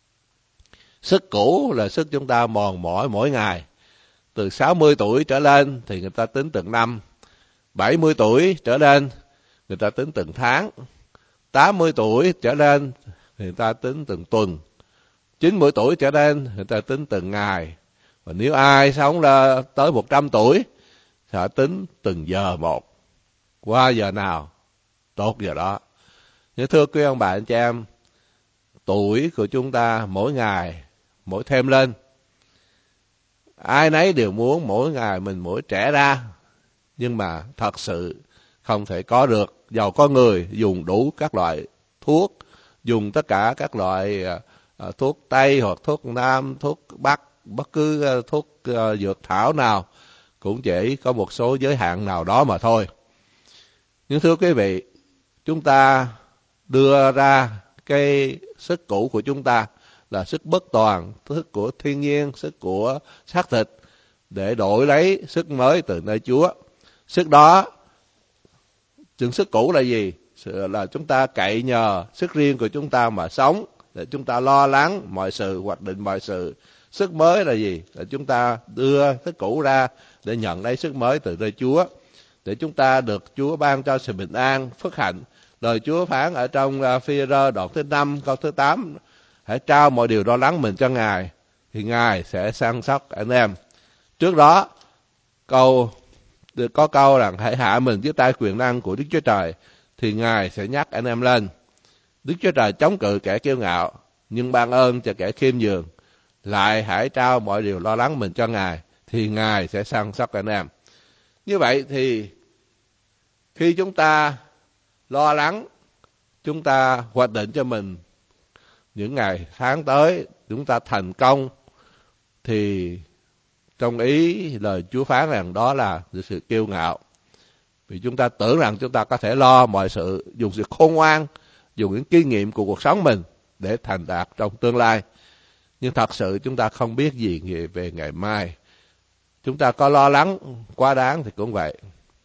Sức cũ là sức chúng ta mòn mỏi mỗi ngày. Từ 60 tuổi trở lên thì người ta tính từng năm, 70 tuổi trở lên người ta tính từng tháng, 80 tuổi trở lên người ta tính từng tuần, 90 tuổi trở lên người ta tính từng ngày. Và nếu ai sống là tới 100 tuổi sẽ tính từng giờ một, qua giờ nào tốt giờ đó. Nhưng thưa quý ông bà anh chị em, tuổi của chúng ta mỗi ngày mỗi thêm lên. Ai nấy đều muốn mỗi ngày mình mỗi trẻ ra, nhưng mà thật sự không thể có được. Dầu có người dùng đủ các loại thuốc, dùng tất cả các loại thuốc Tây hoặc thuốc Nam, thuốc Bắc, bất cứ thuốc dược thảo nào, cũng chỉ có một số giới hạn nào đó mà thôi. Nhưng thưa quý vị, chúng ta đưa ra cái sức cũ của chúng ta là sức bất toàn, sức của thiên nhiên, sức của xác thịt, để đổi lấy sức mới từ nơi Chúa. Sức đó, những sức cũ là gì? Là chúng ta cậy nhờ sức riêng của chúng ta mà sống, để chúng ta lo lắng mọi sự, hoạch định mọi sự. Sức mới là gì? Là chúng ta đưa sức cũ ra để nhận lấy sức mới từ nơi Chúa, để chúng ta được Chúa ban cho sự bình an, phước hạnh. Lời Chúa phán ở trong Phi-e-rơ đoạn thứ 5 câu thứ 8: hãy trao mọi điều lo lắng mình cho Ngài, thì Ngài sẽ săn sóc anh em. Trước đó có câu rằng hãy hạ mình dưới tay quyền năng của Đức Chúa Trời, thì Ngài sẽ nhắc anh em lên. Đức Chúa Trời chống cự kẻ kiêu ngạo, nhưng ban ơn cho kẻ khiêm nhường. Lại hãy trao mọi điều lo lắng mình cho Ngài, thì Ngài sẽ săn sóc anh em. Như vậy thì khi chúng ta lo lắng, chúng ta hoạch định cho mình những ngày tháng tới chúng ta thành công, thì trong ý lời Chúa phán rằng đó là sự kiêu ngạo. Vì chúng ta tưởng rằng chúng ta có thể lo mọi sự, dùng sự khôn ngoan, dùng những kinh nghiệm của cuộc sống mình để thành đạt trong tương lai. Nhưng thật sự chúng ta không biết gì về ngày mai. Chúng ta có lo lắng quá đáng thì cũng vậy.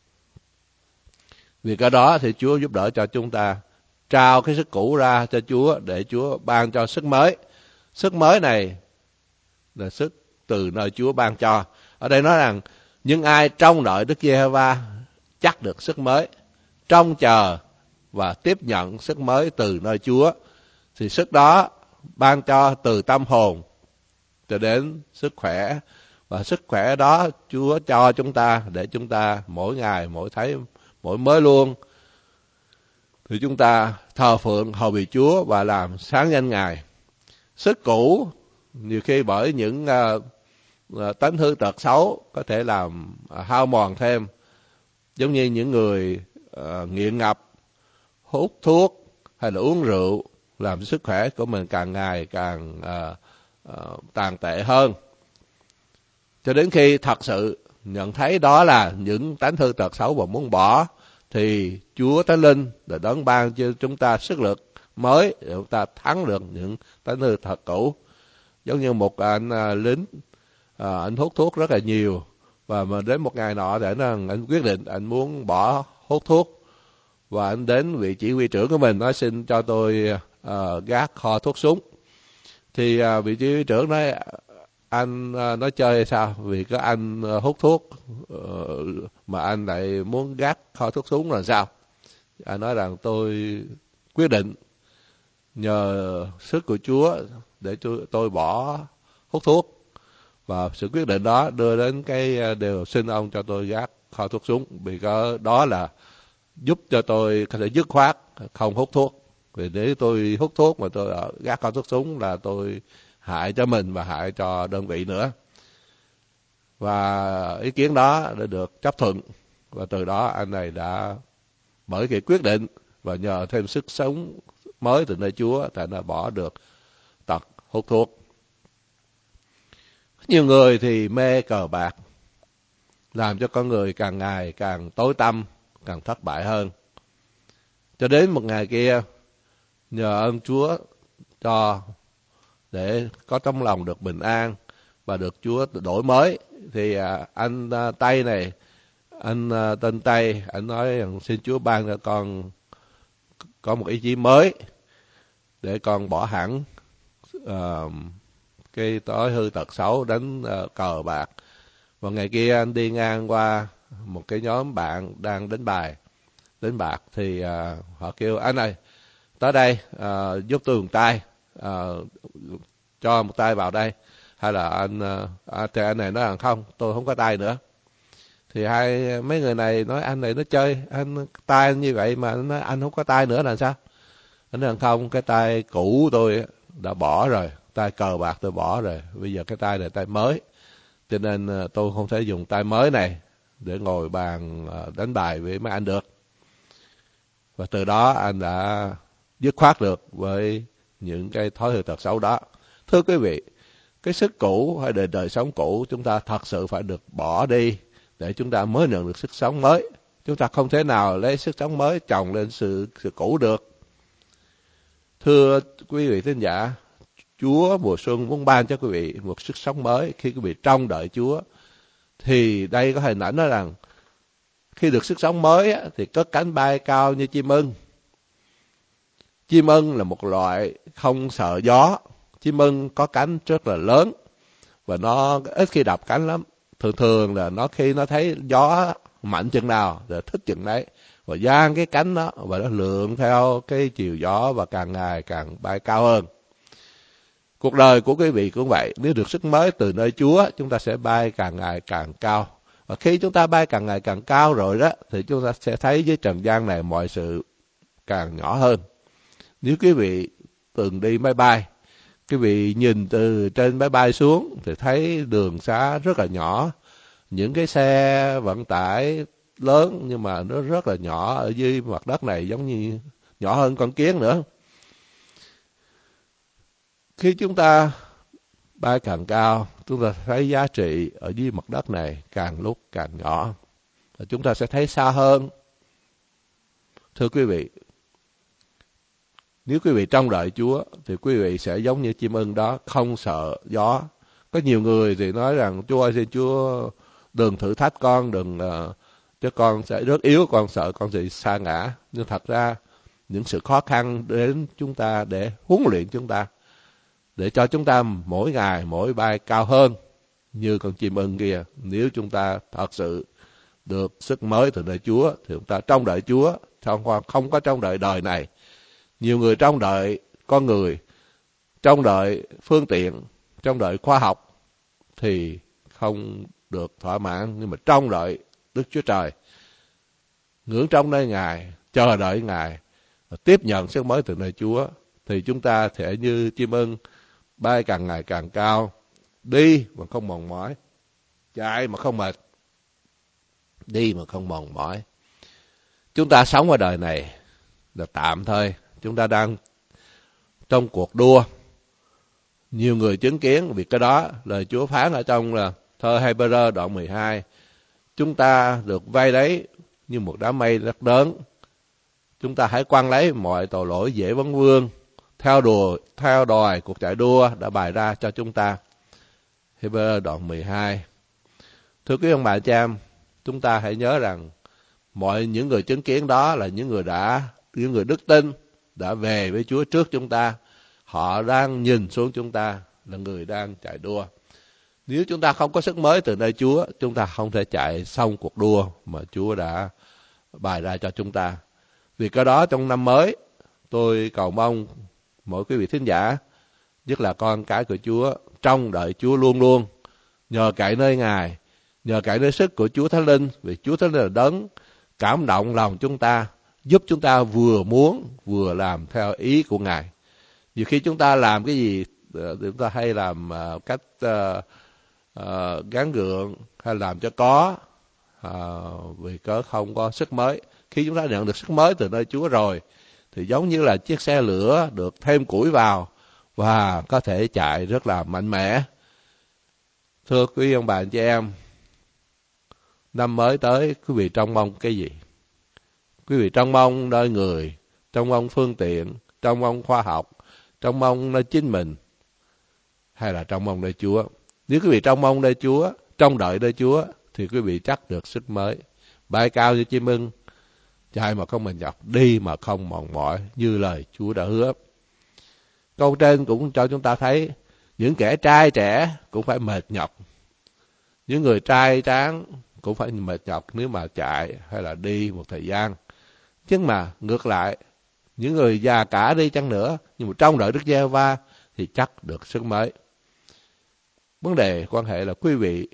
Vì cái đó thì Chúa giúp đỡ cho chúng ta trao cái sức cũ ra cho Chúa, để Chúa ban cho sức mới. Sức mới này là sức từ nơi Chúa ban cho. Ở đây nói rằng những ai trông đợi Đức Giê-hô-va chắc được sức mới, trông chờ và tiếp nhận sức mới từ nơi Chúa, thì sức đó ban cho từ tâm hồn cho đến sức khỏe. Và sức khỏe đó Chúa cho chúng ta để chúng ta mỗi ngày mỗi thấy mỗi mới luôn, thì chúng ta thờ phượng hầu vì Chúa và làm sáng danh Ngài. Sức cũ nhiều khi bởi những tánh hư tật xấu có thể làm hao mòn thêm, giống như những người nghiện ngập, hút thuốc hay là uống rượu, làm sức khỏe của mình càng ngày càng tàn tệ hơn, cho đến khi thật sự nhận thấy đó là những tánh hư tật xấu và muốn bỏ, thì Chúa Thánh Linh đã đấng ban cho chúng ta sức lực mới để chúng ta thắng được những tánh hư tật cũ. Giống như một anh lính, anh hút thuốc rất là nhiều, và mà đến một ngày nọ để anh quyết định anh muốn bỏ hút thuốc, và anh đến vị chỉ huy trưởng của mình nói xin cho tôi gác kho thuốc súng. Thì vị chỉ huy trưởng nói anh nói chơi hay sao, vì có anh hút thuốc mà anh lại muốn gác kho thuốc súng là sao? Anh nói rằng tôi quyết định nhờ sức của Chúa để tôi bỏ hút thuốc, và sự quyết định đó đưa đến cái điều xin ông cho tôi gác kho thuốc súng, vì đó là giúp cho tôi có thể dứt khoát không hút thuốc. Vì nếu tôi hút thuốc mà tôi gác kho thuốc súng là tôi hại cho mình và hại cho đơn vị nữa. Và ý kiến đó đã được chấp thuận, và từ đó anh này đã bởi cái quyết định và nhờ thêm sức sống mới từ nơi Chúa, thì đã bỏ được tật hút thuốc. Nhiều người thì mê cờ bạc, làm cho con người càng ngày càng tối tăm, càng thất bại hơn. Cho đến một ngày kia, nhờ ơn Chúa cho để có trong lòng được bình an và được Chúa đổi mới, thì anh Tây này, anh tên Tây, anh nói rằng xin Chúa ban cho con có một ý chí mới để con bỏ hẳn cái tối hư tật xấu đánh cờ bạc. Và ngày kia anh đi ngang qua một cái nhóm bạn đang đánh bạc, thì họ kêu anh ơi tới đây giúp tôi một tay, cho một tay vào đây, hay là thì anh này nói rằng không, tôi không có tay nữa. Thì mấy người này nói anh này nó chơi, anh tay như vậy mà nói anh không có tay nữa là sao? Anh nói rằng không, cái tay cũ tôi đã bỏ rồi, tay cờ bạc tôi bỏ rồi, bây giờ cái tay này tay mới, cho nên tôi không thể dùng tay mới này để ngồi bàn đánh bài với mấy anh được. Và từ đó anh đã dứt khoát được với những cái thói hư tật xấu đó. Thưa quý vị, cái sức cũ hay đời sống cũ chúng ta thật sự phải được bỏ đi để chúng ta mới nhận được sức sống mới. Chúng ta không thể nào lấy sức sống mới chồng lên sự cũ được. Thưa quý vị thính giả, Chúa mùa xuân muốn ban cho quý vị một sức sống mới khi quý vị trông đợi Chúa. Thì đây có hình ảnh nói rằng khi được sức sống mới thì cất cánh bay cao như chim ưng. Chim ưng là một loại không sợ gió. Chim ưng có cánh rất là lớn và nó ít khi đập cánh lắm. Thường là khi nó thấy gió mạnh chừng nào thì thích chừng đấy, và dang cái cánh đó và nó lượn theo cái chiều gió và càng ngày càng bay cao hơn. Cuộc đời của quý vị cũng vậy, nếu được sức mới từ nơi Chúa, chúng ta sẽ bay càng ngày càng cao. Và khi chúng ta bay càng ngày càng cao rồi đó, thì chúng ta sẽ thấy dưới trần gian này mọi sự càng nhỏ hơn. Nếu quý vị từng đi máy bay, quý vị nhìn từ trên máy bay xuống thì thấy đường xá rất là nhỏ. Những cái xe vận tải lớn nhưng mà nó rất là nhỏ ở dưới mặt đất này, giống như nhỏ hơn con kiến nữa. Khi chúng ta bay càng cao, chúng ta thấy giá trị ở dưới mặt đất này càng lúc càng nhỏ. Và chúng ta sẽ thấy xa hơn. Thưa quý vị, nếu quý vị trông đợi Chúa thì quý vị sẽ giống như chim ưng đó, không sợ gió. Có nhiều người thì nói rằng Chúa ơi, xin Chúa đừng thử thách con, đừng cho con sẽ rất yếu, con sợ con sẽ sa ngã. Nhưng thật ra những sự khó khăn đến chúng ta để huấn luyện chúng ta, để cho chúng ta mỗi ngày mỗi bay cao hơn như con chim ưng kia. Nếu chúng ta thật sự được sức mới từ nơi Chúa thì chúng ta trông đợi Chúa, không có trông đợi đời này. Nhiều người trông đợi con người, trông đợi phương tiện, trông đợi khoa học thì không được thỏa mãn, nhưng mà trông đợi Đức Chúa Trời, ngưỡng trông nơi Ngài, chờ đợi Ngài, và tiếp nhận sức mới từ nơi Chúa, thì chúng ta sẽ như chim ưng bay càng ngày càng cao, đi mà không mòn mỏi, chạy mà không mệt, đi mà không mòn mỏi. Chúng ta sống ở đời này là tạm thôi. Chúng ta đang trong cuộc đua. Nhiều người chứng kiến việc cái đó. Lời Chúa phán ở trong là thơ Hebrew đoạn 12. chúng ta được vay đấy như một đám mây rất lớn. Chúng ta hãy quăng lấy mọi tội lỗi dễ vấn vương, theo đòi cuộc chạy đua đã bày ra cho chúng ta. Hebrew đoạn 12. Thưa quý ông bà chị em, chúng ta hãy nhớ rằng những người chứng kiến đó là những người đức tin đã về với Chúa trước chúng ta. Họ đang nhìn xuống chúng ta là người đang chạy đua. Nếu chúng ta không có sức mới từ nơi Chúa, chúng ta không thể chạy xong cuộc đua mà Chúa đã bày ra cho chúng ta. Vì cái đó trong năm mới, tôi cầu mong mỗi quý vị thính giả, nhất là con cái của Chúa, trông đợi Chúa luôn luôn, nhờ cậy nơi Ngài, nhờ cậy nơi sức của Chúa Thánh Linh, vì Chúa Thánh Linh là đấng cảm động lòng chúng ta, giúp chúng ta vừa muốn vừa làm theo ý của Ngài. Nhiều khi chúng ta làm cái gì, chúng ta hay làm cách gắng gượng hay làm cho có, vì cớ không có sức mới. Khi chúng ta nhận được sức mới từ nơi Chúa rồi, thì giống như là chiếc xe lửa được thêm củi vào và có thể chạy rất là mạnh mẽ. Thưa quý ông bà anh chị em, năm mới tới, quý vị trông mong cái gì? Quý vị trông mong nơi người, trông mong phương tiện, trông mong khoa học, trông mong nơi chính mình, hay là trông mong nơi Chúa? Nếu quý vị trông mong nơi Chúa, trông đợi nơi Chúa, thì quý vị chắc được sức mới. Bay cao như chim ưng, chạy mà không mệt nhọc, đi mà không mòn mỏi, như lời Chúa đã hứa. Câu trên cũng cho chúng ta thấy những kẻ trai trẻ cũng phải mệt nhọc, những người trai tráng cũng phải mệt nhọc nếu mà chạy hay là đi một thời gian. Nhưng mà ngược lại, những người già cả đi chăng nữa, nhưng mà trông đợi Đức Giê-hô-va thì chắc được sức mới. Vấn đề quan hệ là quý vị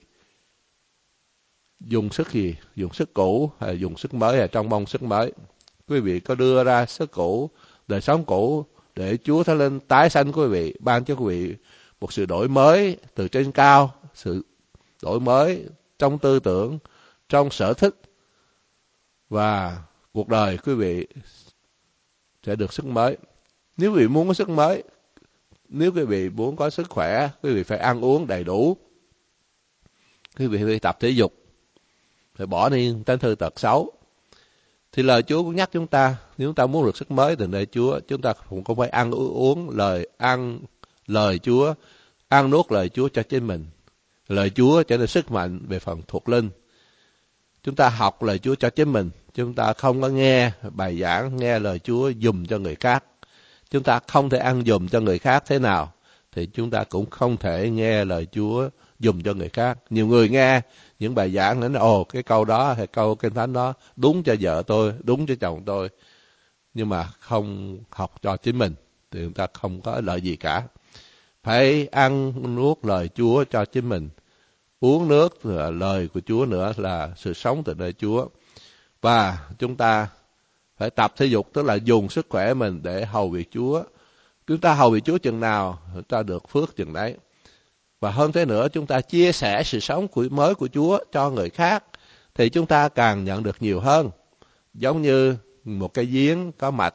dùng sức gì? Dùng sức cũ hay dùng sức mới, hay trông mong sức mới? Quý vị có đưa ra sức cũ, đời sống cũ để Chúa Thánh Linh tái sanh quý vị, ban cho quý vị một sự đổi mới từ trên cao, sự đổi mới trong tư tưởng, trong sở thích, và cuộc đời quý vị sẽ được sức mới. Nếu quý vị muốn có sức mới, nếu quý vị muốn có sức khỏe, quý vị phải ăn uống đầy đủ, quý vị phải tập thể dục, phải bỏ đi tánh hư tật xấu. Thì lời Chúa cũng nhắc chúng ta, nếu chúng ta muốn được sức mới từ nơi Chúa, chúng ta cũng không phải ăn uống lời Chúa, ăn nuốt lời Chúa cho chính mình. Lời Chúa trở nên sức mạnh về phần thuộc linh. Chúng ta học lời Chúa cho chính mình, chúng ta không có nghe bài giảng, nghe lời Chúa dùm cho người khác. Chúng ta không thể ăn dùm cho người khác thế nào, thì chúng ta cũng không thể nghe lời Chúa dùm cho người khác. Nhiều người nghe những bài giảng nói, cái câu đó hay câu Kinh Thánh đó đúng cho vợ tôi, đúng cho chồng tôi, nhưng mà không học cho chính mình, thì chúng ta không có lợi gì cả. Phải ăn nuốt lời Chúa cho chính mình, uống nước là lời của Chúa nữa, là sự sống từ nơi Chúa. Và chúng ta phải tập thể dục, tức là dùng sức khỏe mình để hầu việc Chúa. Chúng ta hầu việc Chúa chừng nào, chúng ta được phước chừng đấy. Và hơn thế nữa, chúng ta chia sẻ sự sống mới của Chúa cho người khác, thì chúng ta càng nhận được nhiều hơn. Giống như một cái giếng có mạch,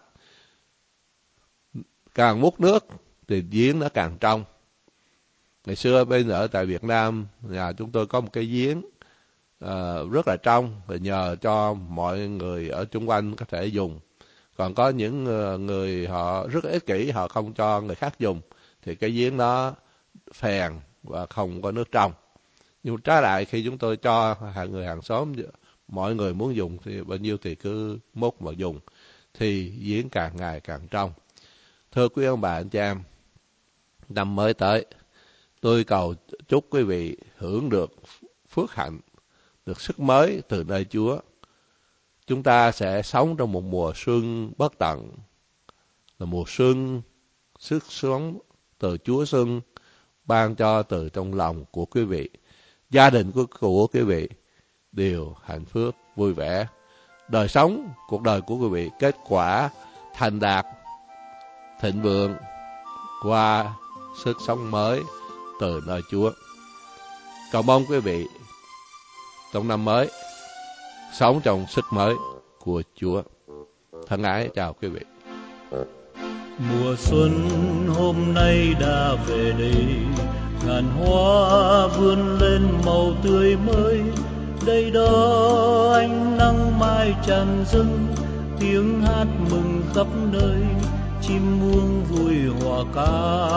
càng múc nước thì giếng nó càng trong. Ngày xưa bây giờ tại Việt Nam, nhà chúng tôi có một cái giếng rất là trong, và nhờ cho mọi người ở xung quanh có thể dùng. Còn có những người họ rất ích kỷ, họ không cho người khác dùng, thì cái giếng đó phèn và không có nước trong. Nhưng trái lại, khi chúng tôi cho hàng xóm, mọi người muốn dùng thì bao nhiêu thì cứ múc mà dùng, thì giếng càng ngày càng trong. Thưa quý ông bà anh chị em, năm mới tới, tôi cầu chúc quý vị hưởng được phước hạnh, được sức mới từ nơi Chúa. Chúng ta sẽ sống trong một mùa xuân bất tận, là mùa xuân, sức sống từ Chúa xuân ban cho từ trong lòng của quý vị. Gia đình của quý vị đều hạnh phúc, vui vẻ. Đời sống, cuộc đời của quý vị kết quả thành đạt, thịnh vượng qua sức sống mới từ nơi Chúa. Cầu mong quý vị trong năm mới sống trong sức mới của Chúa. Thân ái chào quý vị. Mùa xuân hôm nay đã về đây, ngàn hoa vươn lên màu tươi mới, đây đó ánh nắng mai tràn dâng, tiếng hát mừng khắp nơi, chim muông vui hòa ca.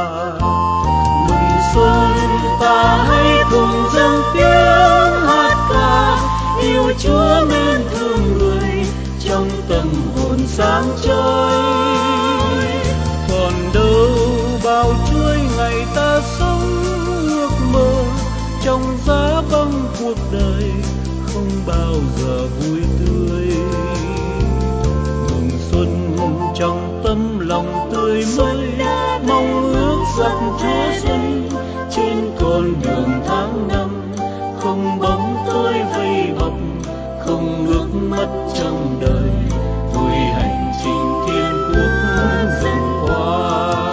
Mừng xuân ta hãy cùng dâng tiếng hát ca, yêu Chúa nên thương người, trong tâm hồn sáng chói. Còn đâu bao chuỗi ngày ta sống ước mơ, trong giá băng cuộc đời không bao giờ vui tươi. Mừng xuân trong tâm lòng tươi mới, mong ước gặp Chúa xuân trên con đường tháng năm. Không bóng tối vây bọc, không ước mất trong đời, vui hành trình thiên quốc dần qua.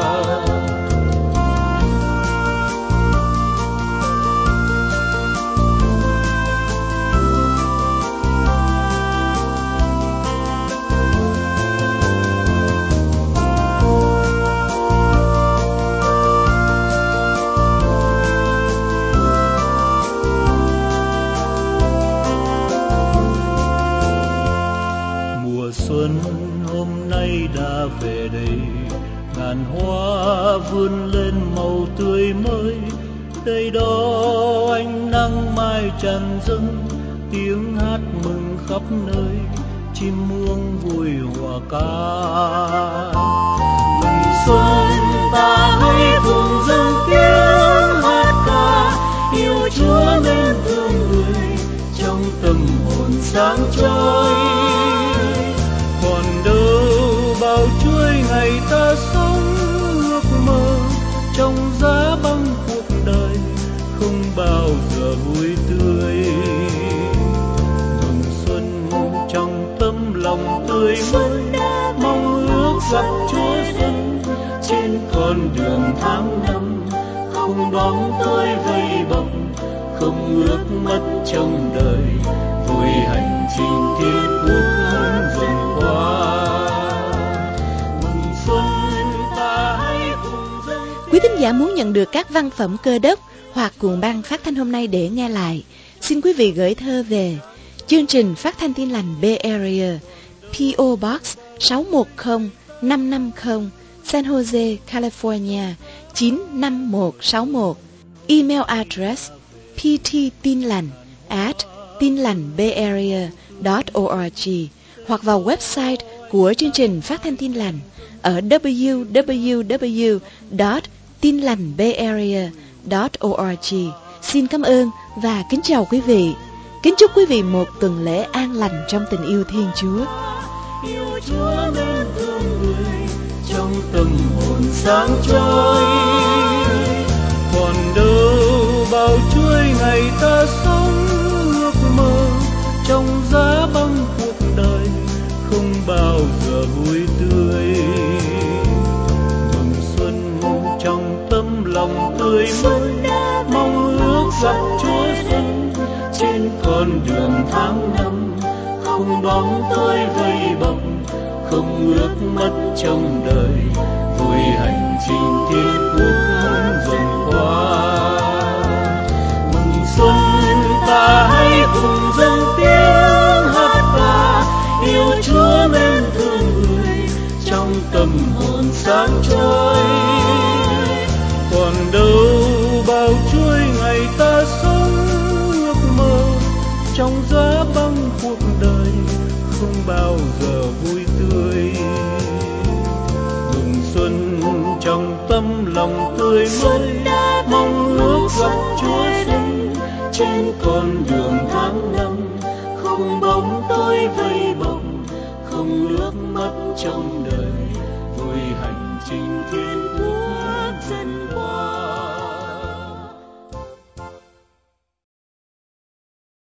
Xuân hôm nay đã về đây, ngàn hoa vươn lên màu tươi mới. Đây đó ánh nắng mai tràn dâng, tiếng hát mừng khắp nơi, chim muông vui hòa ca. Mừng xuân ta hãy cùng dâng tiếng hát ca, yêu Chúa nên thương người, trong tâm hồn sáng chói. Còn đâu bao chuỗi ngày ta sống ước mơ, trong giá băng cuộc đời không bao giờ vui tươi. Mừng xuân trong tâm lòng tươi mới, mong ước gặp Chúa xuân trên con đường tháng năm. Không bóng tối vây bọc, không ước mất trong đời, vui hành trình thiên quốc dần qua. Quý thính giả muốn nhận được các văn phẩm Cơ Đốc hoặc cuộn băng phát thanh hôm nay để nghe lại, xin quý vị gửi thơ về chương trình Phát thanh Tin lành Bay Area, P.O. Box 610550, San Jose, California 95161. Email address pttinlành@tinlành.bayarea.org, hoặc vào website của chương trình Phát thanh Tin lành ở www.tinlành.bayarea.org. Xin cảm ơn và kính chào quý vị. Kính chúc quý vị một tuần lễ an lành trong tình yêu Thiên Chúa. Yêu Chúa nên thương người, trong tâm hồn sáng chói. Còn đâu bao chuỗi ngày ta sống ước mơ, trong giá băng cuộc đời không bao giờ vui tươi. Mừng xuân trong tâm lòng tươi mới, mong ước gặp Chúa xuân trên con đường tháng năm. Không bóng tối vây bọc, không ước mất trong đời, vui hành trình thiên quốc dần qua. Mừng xuân ta hãy cùng dâng tiếng hát ca, yêu Chúa nên thương người, trong tâm hồn sáng chói. Còn đâu bao chuỗi ngày ta sống ước mơ, trong giá băng cuộc đời không bao giờ vui tươi. Mừng xuân trong tâm lòng tươi mới, mong ước gặp Chúa xuân trên con đường tháng năm. Không bóng tối vây bọc, không ước mất trong đời, vui hành trình thiên quốc dần qua.